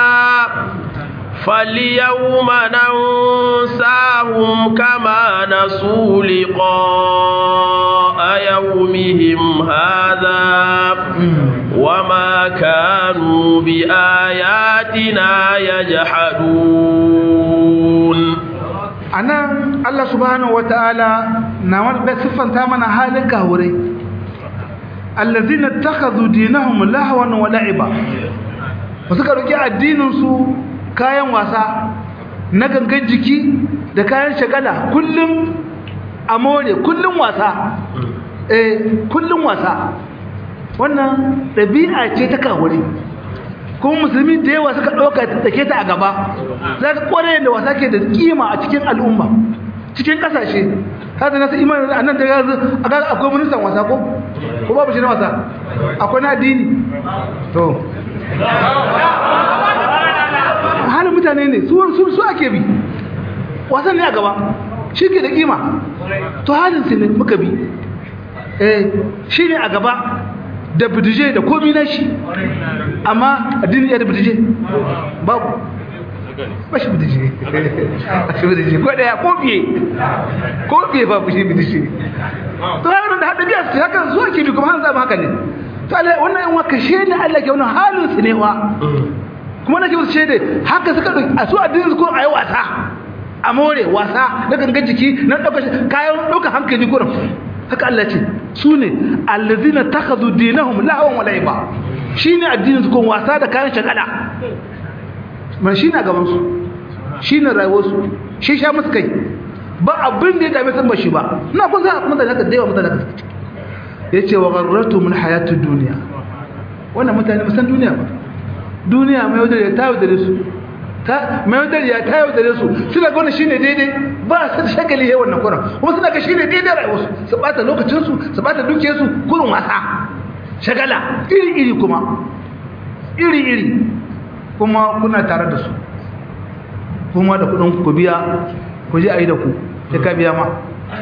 فاليوم ننساهم كما نسوا لقاء يومهم هذا وما كانوا بآياتنا يجحدون أنا الله سبحانه وتعالى نعمل بصفة تامنا حالك هوري الذين اتخذوا دينهم لهوا ولعبا وسكروا جاء الدين سو kayan wasa na gangan jiki da kayan shagala kullum a more kullum wasa eh kullum wasa wannan dabi'a ce ta kawure kuma musulmi da yawa suka dauka ta take ta a gaba za ka kware da wasa ke da kima a cikin al'umma cikin kasashe hada nasu imanin annan da yanzu akwai ministan wasa ko ko babu shi na wasa akwai na addini to halin mutane ne su su ake bi wasan ne a gaba shi ke da kima to halin su ne muka bi eh shi ne a gaba da bidije da komi na shi amma addini ya da bidije babu ba shi bidije ba shi bidije ko da ya kofiye kofiye babu shi bidije to halin da hada biya su haka su ake bi kuma hanzu haka ne to Allah wannan yan waka shi ne Allah ke wannan halin su ne wa kuma nake musu shaide haka suka dauki a su addinin su ko ayi wasa a more wasa na gangan jiki na dauka kayan dauka hankali gurin haka Allah ce su ne allazina takhadhu dinahum lahwan wa laiba shine addinin su ko wasa da kayan shagala man shine gaban su shine rayuwar su shi sha musu kai ba abin da ya dame san ba shi ba ina kun za kuma da haka da yawa mutane haka yace wa gharratu min hayatud dunya wannan mutane musan duniya ba duniya mai wadda ya tayo da su ta mai wadda ya tayo da su suna gona shine daidai ba su shagali he wannan kuran kuma suna ga shine daidai rayuwarsu su bata lokacin su su bata dukiyar su kurin wasa shagala iri iri kuma iri iri kuma kuna tare da su kuma da kudin ku biya ku je ayi da ku sai ka biya ma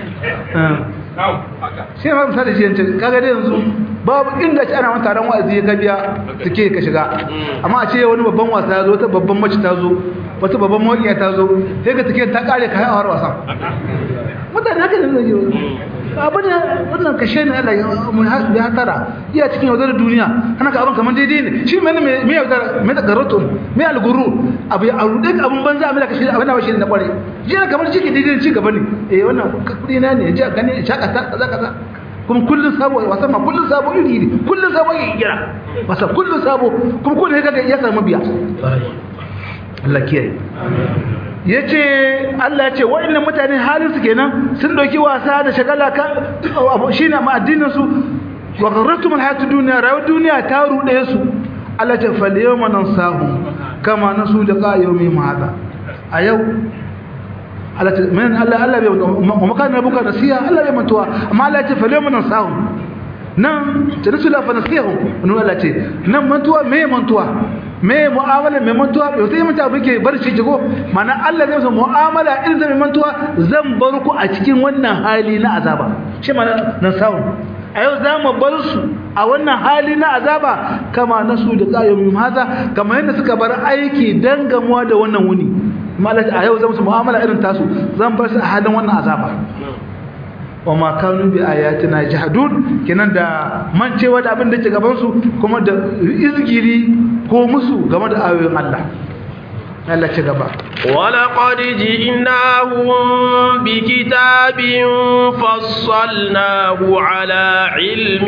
sai ma misali shi yancin kaga dai yanzu babu inda ci ana wani taron wa'azi ya gabiya suke ka shiga amma a ce wani babban wasa ya zo wata babban mace ta zo wata babban mawaƙiya ta zo sai ka take ta kare kayan awar wasa mutane haka ne zai yi abin da wannan kashe ne Allah ya hatara iya cikin yaudar duniya hana ka abin kamar daidai ne shi mai mai yaudar mai da garotun mai alguru abu ya arude ka abin banza abin da kashe abin da ba shi na kware ji na kamar ciki daidai ci gaba ne eh wannan kudi na ne ji gani shakata kaza kaza kuma kullun sabo wasa ma kullun sabo iri iri kullun sabo ya gira wasa kullun sabo kuma kullun ya ga ya samu biya Allah kiyaye yace Allah yace wa'annan mutane halin su kenan sun dauki wasa da shagala ka shine ma addinin su wa gharratum alhayatud dunya rayu duniya ta rude su Allah ta fal yawma nansahu kama nasu liqa yawmi hada a yau Allah ta men Allah Allah bai mu kana buka nasiha Allah bai mantuwa amma Allah ta fal yawma nansahu nan tarsula fa nasihu wannan Allah ce nan mantuwa me mantuwa me mu'amala mai mantuwa bai sai manta muke bar shi jigo mana Allah zai so mu'amala irin da mai mantuwa zan bar ku a cikin wannan hali na azaba shi mana nan sawu a yau za mu bar su a wannan hali na azaba kama nasu da qayyum haza kama yadda suka bar aiki dan gamuwa da wannan wuni malaka a yau zan su mu'amala irin tasu zan bar su a halin wannan azaba wa ma kanu bi ayatina jahdun kenan da mancewa da abin da ke gaban su kuma da izgiri ko musu game da ayoyin Allah Allah ci gaba ولقد جئناهم بكتاب فصلناه على علم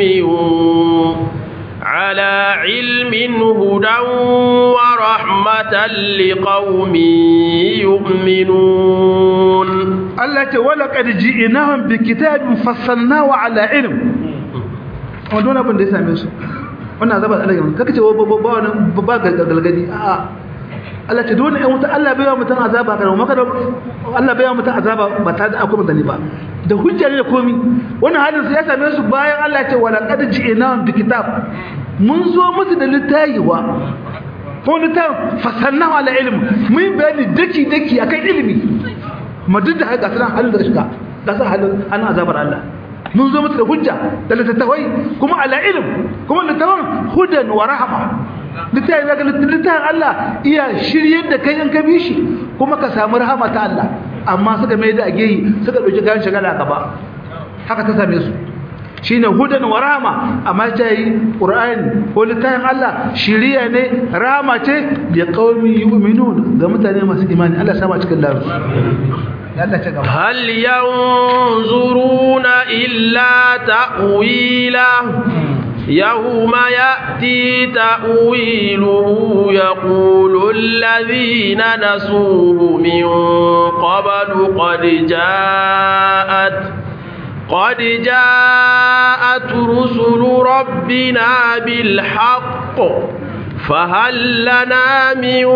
على علم هدى ورحمة لقوم يؤمنون الله ولقد جئناهم بكتاب فصلناه على علم ودون abin da ya same su wannan azabar Allah yanzu kaka ce ba ba ba galgadi a Allah ce dole ɗan wuta Allah bai wa mutum azaba kana maka Allah bai wa mutum azaba ba ta da akwai mutane ba da hujja ne da komi wannan halin su ya same su bayan Allah ya ce wala qad ji'na bi kitab mun zo musu da littafi wa ko littafin fasanna ala ilm mun bayani daki daki akan ilimi madud da haka sanan halin da shiga da san halin ana azabar Allah mun zo musu da hujja da littattafai kuma ala ilm kuma littafin hudan wa rahma littafin daga littafin Allah iya shiryar da kai in ka bi shi kuma ka samu rahama ta Allah amma suka mai da ageyi suka dauki gayan shagala gaba haka ta same su shine hudan wa rahma amma tayi qur'ani ko littafin Allah shiriya ne rahama ce bi qaumi yu'minun ga mutane masu imani Allah sama cikin lafiya هل ينظرون إلا تأويله يوم يأتي تأويله يقول الذين نسوه من قبل قد جاءت قد جاءت رسل ربنا بالحق فهل لنا من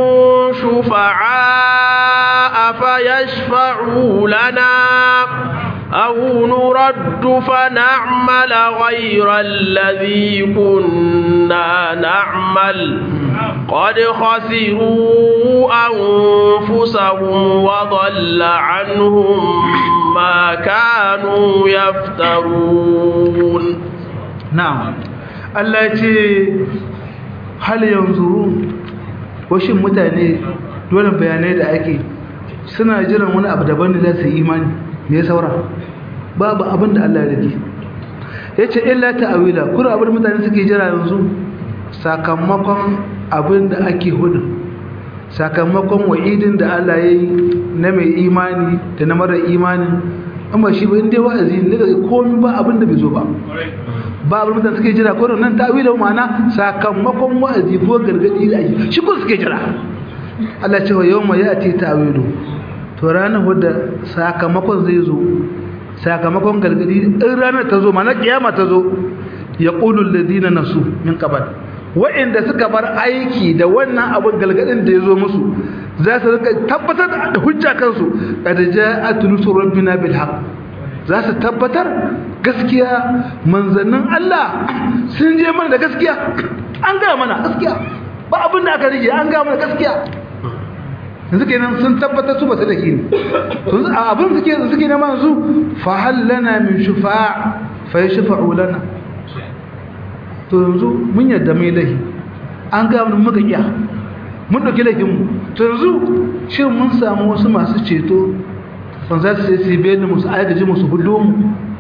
شفعاء فيشفعوا لنا أو نرد فنعمل غير الذي كنا نعمل قد خسروا أنفسهم وضل عنهم ما كانوا يفترون. نعم التي hal yanzu washin mutane dole bayanai da ake suna jiran wani abu daban da za su yi imani me saura babu abin da Allah ya rage yace illa ta'wila kura abin mutane suke jira yanzu sakamakon abin da ake hudu sakamakon wa'idin da Allah ya yi na mai imani da na mara imani amma shi ba inda wa'azi ne daga komai ba abin da bai zo ba ba abin da suke jira ko nan ta'wila ma'ana sakamakon wa'azi ko gargadi da yi shi ko suke jira Allah ce wa yawma yati ta'wilu to ranar wadda sakamakon zai zo sakamakon gargadi in ranar ta zo ma'ana kiyama ta zo yaqulu alladhina nasu min qabl wa'inda suka bar aiki da wannan abin galgadin da ya zo musu za su rika tabbatar da hujja kansu qad ja'at rusul rabbina bil haqq za su tabbatar gaskiya manzannin Allah sun je mana da gaskiya an ga mana gaskiya ba abin da aka rige an ga mana gaskiya yanzu kenan sun tabbatar su ba su da kini to abin suke suke na manzu fa hal lana min shufa' fa yashfa'u lana to yanzu mun yadda mai lahi an ga mun muka kiya mun dauki lahin mu to yanzu shin mun samu wasu masu ceto ban za su sai su bayyana musu agaji musu hudu mu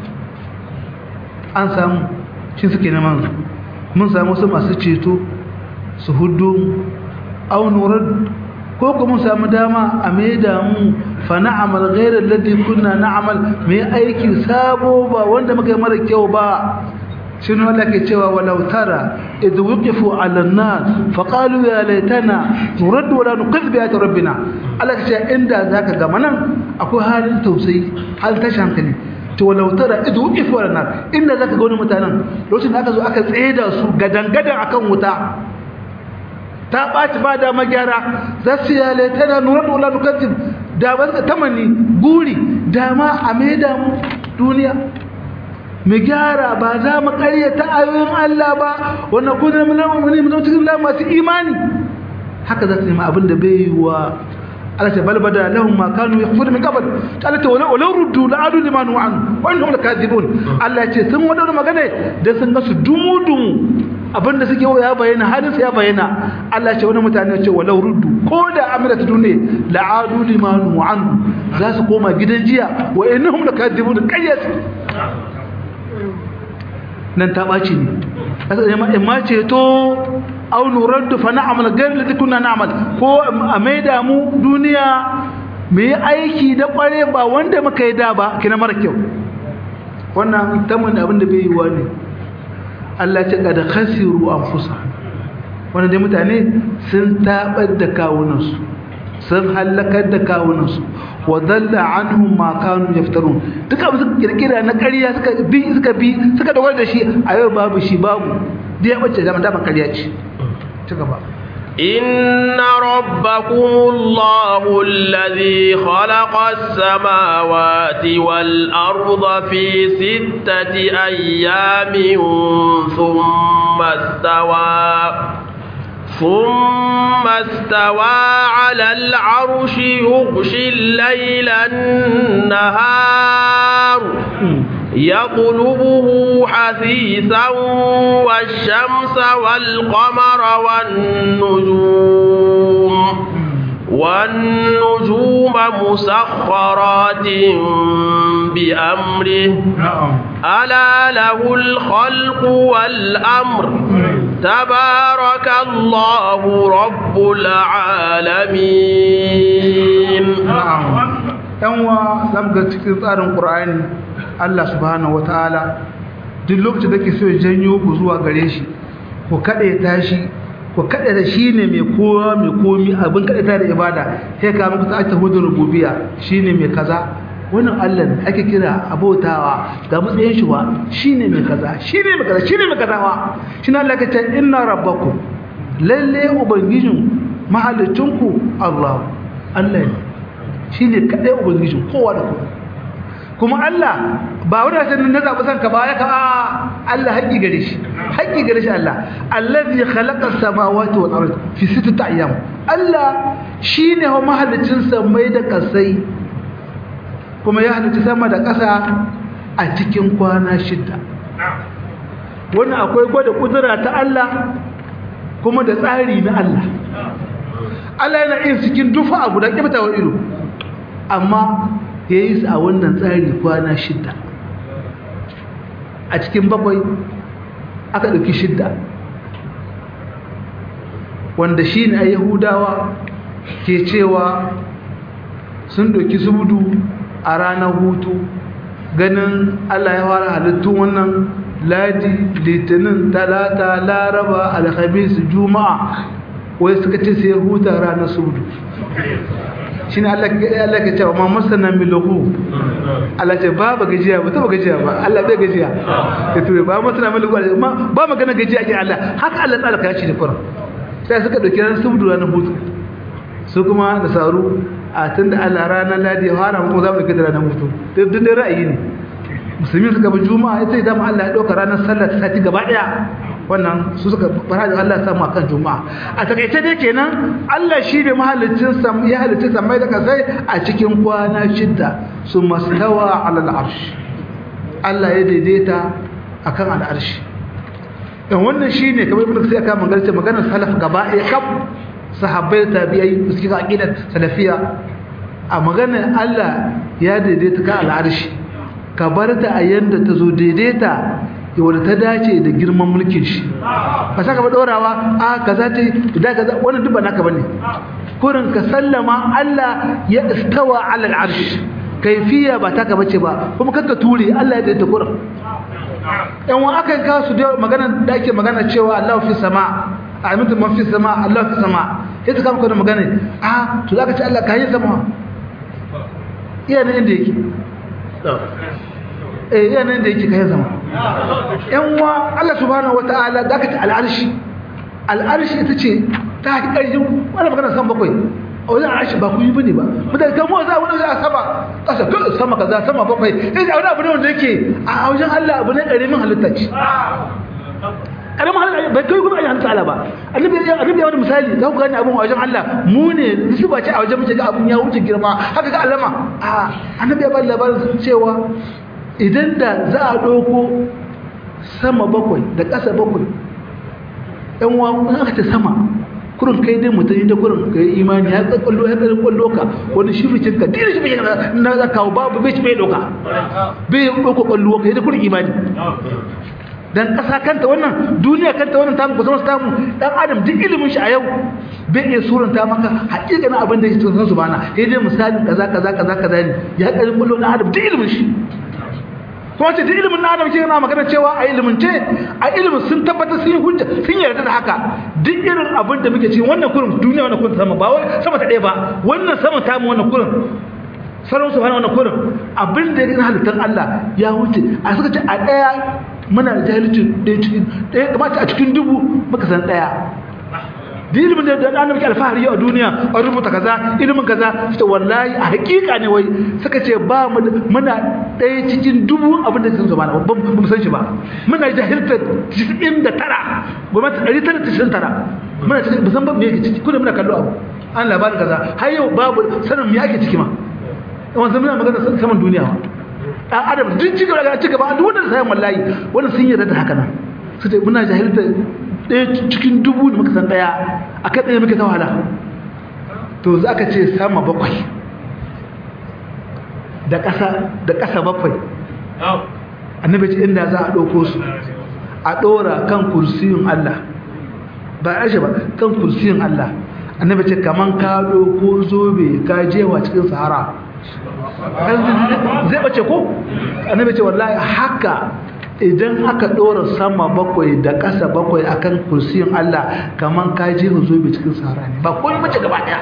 an samu shi suke na manzu mun samu wasu masu ceto su hudu mu aw nurad ko kuma mun samu dama a mai da mu fa na'amal ghayra alladhi kunna na'amal mai aiki sabo ba wanda muka yi mara kyau ba شنو لك تشوا ولو ترى إذ وقفوا على النار فقالوا يا ليتنا نرد ولا نكذب بآيات ربنا لك شيء عند ذاك زمانا أكو حال توسي حال تشانكني ولو ترى إذ وقفوا على النار إن ذاك قولنا متانا لو شنو أكذو أكذ إيدا سو غدان غدان أكذ متا تابعت بعد ما جرى ذاتي يا ليتنا نرد ولا نكذب دا بس تمني قولي دا ما أميدا دنيا mu gyara ba za mu ƙaryata ayoyin Allah ba wannan kuna mun mun mun cikin Allah masu imani haka za su nemi abin da bai yi wa Allah ta balbada lahum ma kanu yakhfuru min qabl Allah ta wala ruddu la adu liman wa'an wa innahum lakadibun Allah ya ce sun wadar magana da sun ga su dumudumu abinda suke ya bayyana hadin sa ya bayyana Allah ya ce wani mutane ya ce wala ruddu ko da amratu dunne la adu liman wa'an za su koma gidan jiya wa innahum lakadibun qayyas nan ta ɓaci ne in ma ceto au nuraddu fa na'mal ghayr alladhi kunna na'mal ko a maida mu duniya mu yi aiki da kware ba wanda muka yi da ba kina mara kyau wannan tamun abin da bai yi wani Allah ya ce kada khasiru anfusa wannan dai mutane sun tabar da kawunansu sun halakar da kawunansu wa dalla anhum ma kanu yaftarun duka su kirkira na ƙarya suka bi suka bi suka dogara da shi a yau babu shi babu dai ya bace zaman da ban ƙarya ce ci gaba إن ربكم الله الذي خلق السماوات والأرض في ستة أيام ثم استوى ثم استوى على العرش يغشي الليل النهار يطلبه حثيثا والشمس والقمر والنجوم والنجوم مسخرات بأمره ألا له الخلق والأمر تبارك الله رب العالمين. yanwa zamu ga cikin tsarin Qur'ani Allah subhanahu wataala duk lokacin da ke so ya janyo ku zuwa gare shi ku kade tashi ku kade da shine mai kowa mai komi abin kade ta da ibada sai ka muku ta tauhidul rububiyya shine mai kaza wannan Allah ne ake kira abotawa ga matsayin shi wa shine mai kaza shine mai kaza shine mai kaza wa shine Allah ya ce inna rabbakum lalle ubangijin mahalicinku Allah Allah ne shi ne kaɗai ubangijin kowa da kowa kuma Allah ba wani wasan na zaɓi sanka ba ya ka Allah haƙƙi gare shi haƙƙi gare shi Allah allazi khalaqa samawati wal ard fi sittati ayyam Allah shine wa mahalicin samai da ƙasai kuma ya halicci sama da ƙasa a cikin kwana shida wannan akwai gwada kudura ta Allah kuma da tsari na Allah Allah yana yin cikin dufa a guda kibtawar ido amma ya yi su a wannan tsari kwana shidda a cikin bakwai aka ɗauki shidda wanda shi ne a yahudawa ke cewa sun ɗauki zubudu a ranar hutu ganin Allah ya fara halittun wannan ladi litinin talata laraba alhamis juma'a wai suka ce sai huta ranar subudu shi ne Allah ke cewa ma masana milahu Allah ce ba ba gajiya ba ta ba gajiya ba Allah bai gajiya ya ture ba masana milahu ba magana gajiya ke Allah haka Allah tsara kashi da fara sai suka dauki ranar subudu ranar hutu su kuma da saru a tun da Allah ranar ladi ya fara mu za mu dauki ranar hutu duk dai ra'ayi ne musulmi suka bi juma'a ita idan Allah ya dauka ranar sallar sati gaba daya wannan su suka fara da Allah samu akan juma'a a takaice dai kenan Allah shi ne mahallicin sam ya halicci samai da kasai a cikin kwana shida su mastawa ala al'arsh Allah ya daidaita akan al'arsh dan wannan shine kamar ibnu sai aka magana maganar salaf gaba ɗaya kaf sahabbai tabi'ai suke ga aqidar salafiya a maganar Allah ya daidaita kan al'arsh ka bar ta a yanda ta zo daidaita wadda ta dace da girman mulkin shi ba saka ba dorawa a kaza ce da kaza wannan duk ba naka bane kurin ka sallama Allah ya istawa ala al'arsh kaifiya ba taka bace ba kuma kanka ture Allah ya daidaita kurin yan wa akan ka su da magana da ake magana cewa Allah fi sama amintu man fi sama Allah fi sama sai ta kama kana magana a to zaka ce Allah kai sama iya ne inda yake eh yana da yake kai zama yan wa Allah subhanahu wataala da ka ta al'arshi al'arshi ita ce ta haƙiƙarin wannan magana san bakwai a wajen arshi ba ku yi bane ba mutane kan mu za wani za sama kasa kan sama kaza sama bakwai sai da wani abu ne wanda yake a wajen Allah abu ne ƙaramin halitta ce ƙaramin halitta bai kai kuma a halitta Allah ba annabi ya annabi ya wani misali za ku gane abun a wajen Allah mu ne su ba ce a wajen muke ga abun ya wuce girma haka ga alama a annabi ya ba labarin cewa idan da za a ɗauko sama bakwai da ƙasa bakwai ɗan wani aka ta sama kurin kai dai mutum da kurin ka yi imani ya ƙaƙƙallo ya ƙaƙƙallo ƙwallo ka wani shificin ka dina shificin na za kawo babu bai ci bai ɗauka bai ɗauka ƙwallo ka yi da kurin imani dan ƙasa kanta wannan duniya kanta wannan tamu kusan wasu tamu ɗan adam duk ilimin shi a yau bai iya suranta maka haƙiƙanin abin da ya cikin su bana sai dai misalin kaza kaza kaza kaza ne ya ƙarin ƙwallo ɗan adam duk ilimin shi kuma ce duk ilimin na adam ke yana magana cewa a ilimin ce a ilimin sun tabbatar sun yi hujja sun yarda da haka duk irin abin da muke cikin wannan kurin duniya wannan kurin sama ba wai sama ta ɗaya ba wannan sama ta mu wannan kurin sauran su wannan kurin abin da yake halittar Allah ya wuce a suka ce a ɗaya muna da jahilci ɗaya cikin ɗaya kamata a cikin dubu muka san ɗaya da ilimin da da annabi alfahari a duniya an rubuta kaza ilimin kaza to wallahi a hakika ne wai suka ce ba mu muna ɗaya cikin dubu abin da sun zo mana ba mu san shi ba muna jahilta tis'in da tara gwamnati ɗari tara da tis'in da tara muna cikin ba san ba me yake ciki kuma muna kallo abu an labarin kaza har yau babu sanin me yake ciki ma wannan muna magana saman duniya ma dan adam duk ci gaba da ci gaba duk wanda sai wallahi wannan sun yarda da haka nan su ce muna jahilta ɗaya cikin dubu da muka san ɗaya a kan ɗaya muka ta wahala to za ka ce sama bakwai da ƙasa da ƙasa bakwai annabi ce inda za a ɗauko su a ɗora kan kursiyin Allah ba a ashe ba kan kursiyin Allah annabi ce kaman ka ɗauko zobe ka jewa cikin sahara zai bace ko annabi ce wallahi haka idan aka ɗora sama bakwai da ƙasa bakwai akan kursiyin Allah kaman ka je ka zobe cikin sahara ne ba komai mace gaba ɗaya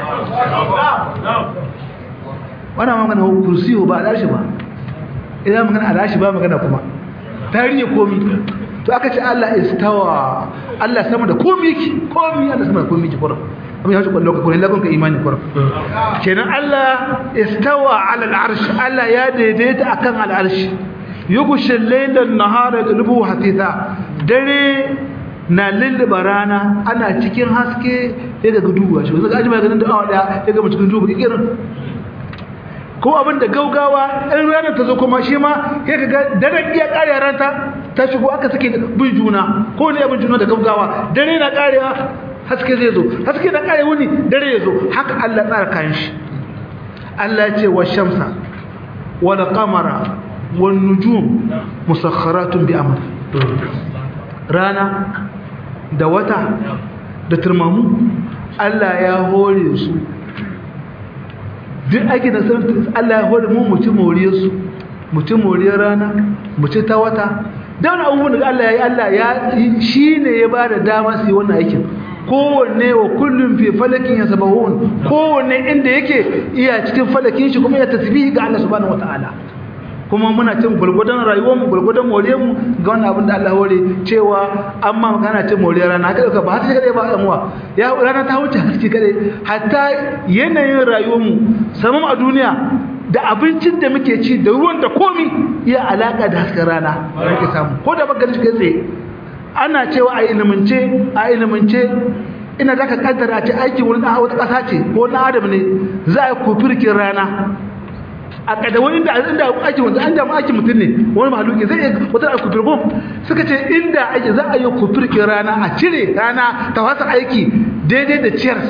wannan magana kursiyo ba alashi ba idan magana alashi ba magana kuma tarihi komi to aka ce Allah istawa Allah sama da komi yake komi Allah sama da komi yake kurum amma ya ce kwallo ka kullun lakon ka imani kurum kenan Allah istawa ala al-arsh Allah ya daidaita akan al-arsh yugushin lailan nahara gulubu hatitha dare na lulluba rana ana cikin haske ya ga dubuwa shi zaka ji maganin da awa daya ya ga cikin dubu irin ko abin da gaugawa in ranar ta zo kuma shi ma ya ga dare iya kare ranta ta shigo aka sake bin juna ko ne abin juna da gaugawa dare na karewa haske zai zo haske na kare wuni dare ya zo haka Allah tsara kayan shi Allah ya ce wa shamsa wal qamara والنجوم مسخرات بأمر رانا da wata da turmamu Allah ya hore su duk ake da san Allah ya hore mu mutum moriyar su mutum moriyar rana mutum ta wata dan abubuwan da Allah ya yi Allah ya shine ya bada dama su yi wannan aikin kowanne wa kullum fi falakin yasbahun kowanne inda yake iya cikin falakin shi kuma ya tasbihi ga Allah subhanahu wataala kuma muna cin gurgudan rayuwarmu gurgudan moriyarmu ga wannan abin da Allah hore cewa amma magana cin moriyar rana haka dauka ba haka kade ba amuwa ya rana ta wuce haka kade hatta yanayin rayuwarmu samun a duniya da abincin da muke ci da ruwan da komi iya alaka da hasken rana da muke samu ko da baka shi kai tsaye ana cewa a ilimince a ilimince ina zaka kaddara ce aiki wurin a wata kasa ce ko na adam ne za a kufirkin rana a kadawar inda inda ake wanda an damu ake mutum ne wani mahaluki zai iya wata a kufirgo suka ce inda ake za a yi kufirkin rana a cire rana ta wasa aiki daidai da cheers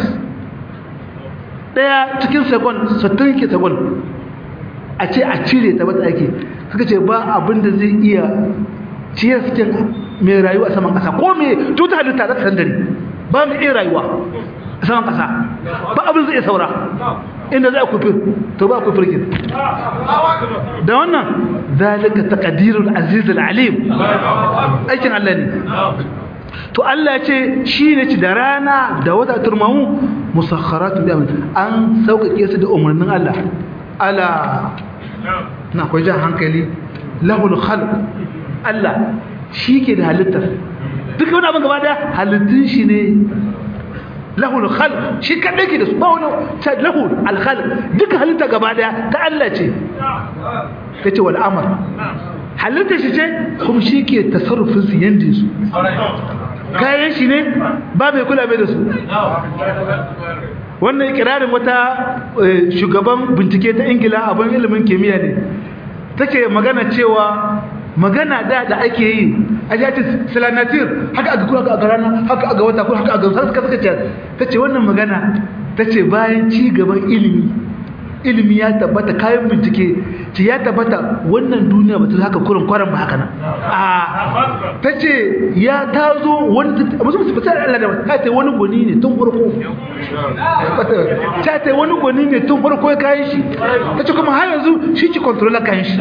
daya cikin second sattin ke second a ce a cire ta wata aiki suka ce ba abin da zai iya cheers kin mai rayuwa a saman kasa ko mai tuta halitta za ta sandare ba mu iya rayuwa a saman kasa ba abin zai saura inda za a kufir to ba kufirkin da wannan zalika taqdirul aziz alim aikin Allah ne to Allah ya ce shine ci da rana da wata turmamu musakharatun bi amri an sauƙaƙe su da umarnin Allah ala na ko jan hankali lahul khalq Allah shi ke da halittar duk wani abin gaba da halittun shi ne lahul khalq shi kadai ke da su ba wani ta lahul al khalq duka halitta gaba daya ta Allah ce kace wal amr halitta shi ce kuma shi ke tasarrufin su yanda su kayan shi ne ba mai kula mai da su wannan ikirarin wata shugaban bincike ta Ingila abin ilimin kimiyya ne take magana cewa magana da da ake yi a jati salanatir haka aga kula ga rana haka aga wata haka aga suka suka ce tace wannan magana tace bayan ci gaban ilimi ilimi ya tabbata kayan bincike ce ya tabbata wannan duniya ba ta haka kurin kwaran ba haka nan a tace ya tazo wani musu musu fasar Allah da ta ce wani goni ne tun farko ta ce wani goni ne tun farko ya kai shi tace kuma har yanzu shi ki controller kan shi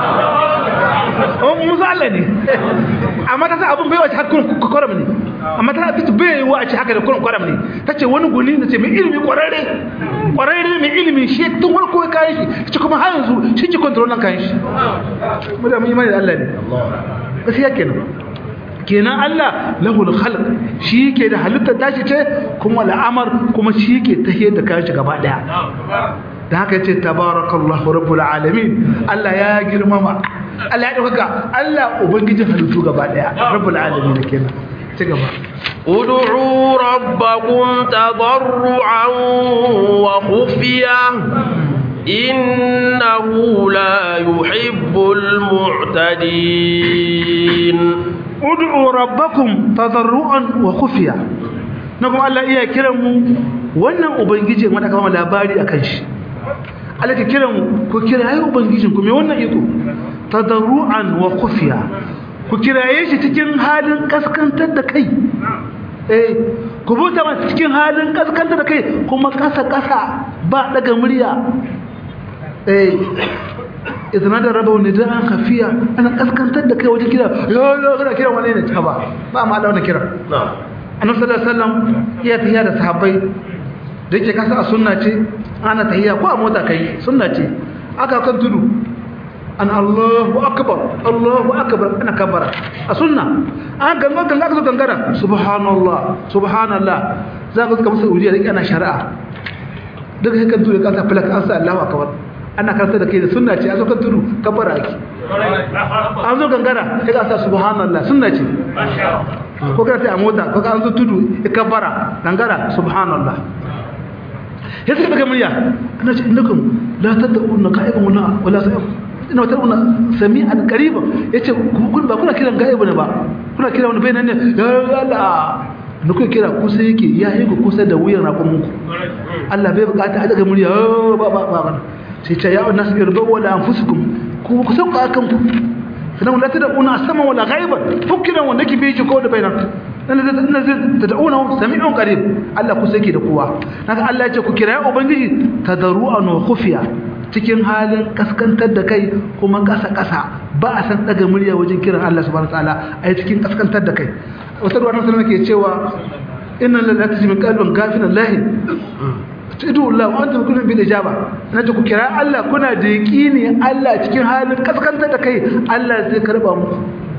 oh musu Allah ne amma ta sa abun bai wace hakun kwaram ne amma ta ta bai wace haka da kurin kwaram ne tace wani goni ne ce mai ilimi kwararre kwararre mai ilimi shi tun farko ya kai shi ci kuma har yanzu shi ki control nan kai shi mu da mu imani da Allah ne gaskiya kenan kenan Allah lahul khalq shi ke da halitta tashi ce kuma al'amar kuma shi ke tahiyar da kayan shi gaba daya da haka yace tabarakallahu rabbul alamin Allah ya girmama Allah ya dauka Allah ubangijin halittu gaba daya rabbul alamin kenan ci gaba ud'u rabbakum tadarruan wa khufiya innahu la yuhibbul mu'tadin ud'u rabbakum tadarruan wa khufiya nakum Allah iya kiran mu wannan ubangiji wanda aka ba labari akan shi Allah ke kiran ku kiraye ubangijin ku me wannan iko tadarruan wa khufiya ku kiraye shi cikin halin kaskantar da kai eh ku buta masa cikin halin kaskantar da kai kuma kasa kasa ba daga murya eh idan da rabu ne da an khafiya ana kaskantar da kai wajen kira yo yo kana kira wani ne ta ba ba ma da wannan kira annabi sallallahu alaihi wasallam iya tahiya da sahabbai da yake kasa a sunna ce ana tahiya ko a mota kai sunna ce aka kan tudu an Allahu akbar Allahu akbar ana kabara a sunna an ganga ganga aka zo gangara subhanallah subhanallah zaka suka musu ujiya da ana shari'a daga kan tudu ka sa falaka an sa Allahu akbar ana karanta da kai da sunna ce a zo kan tudu kabara ake an zo gangara sai ka sa subhanallah sunna ce ko kana ta mota ko ka an zo tudu kabara gangara subhanallah ya suka daga murya ana ce innakum la tad'una qa'iban wala wala sa'ib ina wata una sami'an qariban yace kun ba kuna kiran gaibu ne ba kuna kira wani bayanan ne ya Allah ne kuke kira kusa yake ya yi ku kusa da wuyan rakon muku Allah bai bukata a daga murya ba ba ba sai ce ya annas irbu wala anfusukum ku ku sauka akan ku sanan la tad'una sama wala ghaiban fukiran wanda ke biji ko da bayanan nan zai tad'una sami'un qarib Allah kusa yake da kowa naga Allah ya ce ku kira ubangiji tadarruan wa khufiya cikin halin kaskantar da kai kuma kasa-kasa ba a san daga murya wajen kiran Allah subhanahu wataala a yi cikin kaskantar da kai wata ruwa nan ke cewa inna lillahi tajmin qalbun gafilan lahi tudu Allah wa antum kullun bil ijaba nace ku kira Allah kuna da yaqini Allah cikin halin kaskantar da kai Allah zai karba muku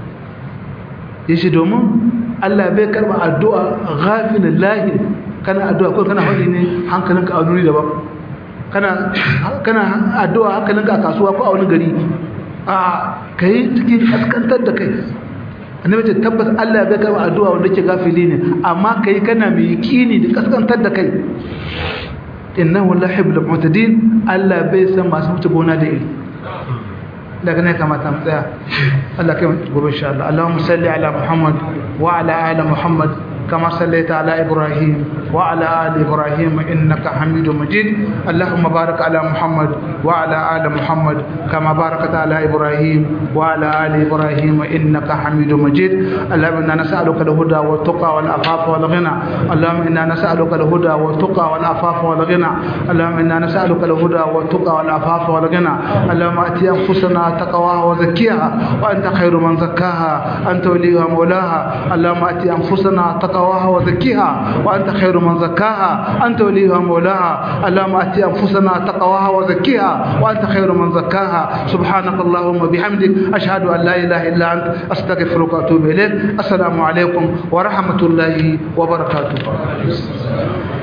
yace domin Allah bai karba addu'a gafilan lahi kana addu'a ko kana hadi ne hankalinka a duniya daban kana kana addu'a hankalinka a kasuwa ko a wani gari a kai cikin kaskantar da kai annabi ce tabbas Allah ya ga addu'a wanda ke gafili ne amma kai kana mai yakini da kaskantar da kai innahu la yuhibbul mu'tadin Allah bai san masu wuce gona da iri daga ne kamata mu tsaya Allah kai gobe insha Allah Allahumma salli ala Muhammad wa ala ali Muhammad كما صليت على إبراهيم وعلى آل إبراهيم إنك حميد مجيد اللهم بارك على محمد وعلى آل محمد كما باركت على إبراهيم وعلى آل إبراهيم إنك حميد مجيد اللهم إنا نسألك الهدى والتقى والعفاف والغنى اللهم إنا نسألك الهدى والتقى والعفاف والغنى اللهم إنا نسألك الهدى والتقى والعفاف والغنى اللهم أتي أنفسنا تقواها وزكيها وأنت خير من زكاها أنت وليها مولاها اللهم أتي أنفسنا تقواها تقواها وزكيها وأنت خير من زكاها أنت وليها مولاها اللهم أتي أنفسنا تقواها وزكيها وأنت خير من زكاها سبحانك اللهم وبحمدك أشهد أن لا إله إلا أنت أستغفرك وأتوب إليك السلام عليكم ورحمة الله وبركاته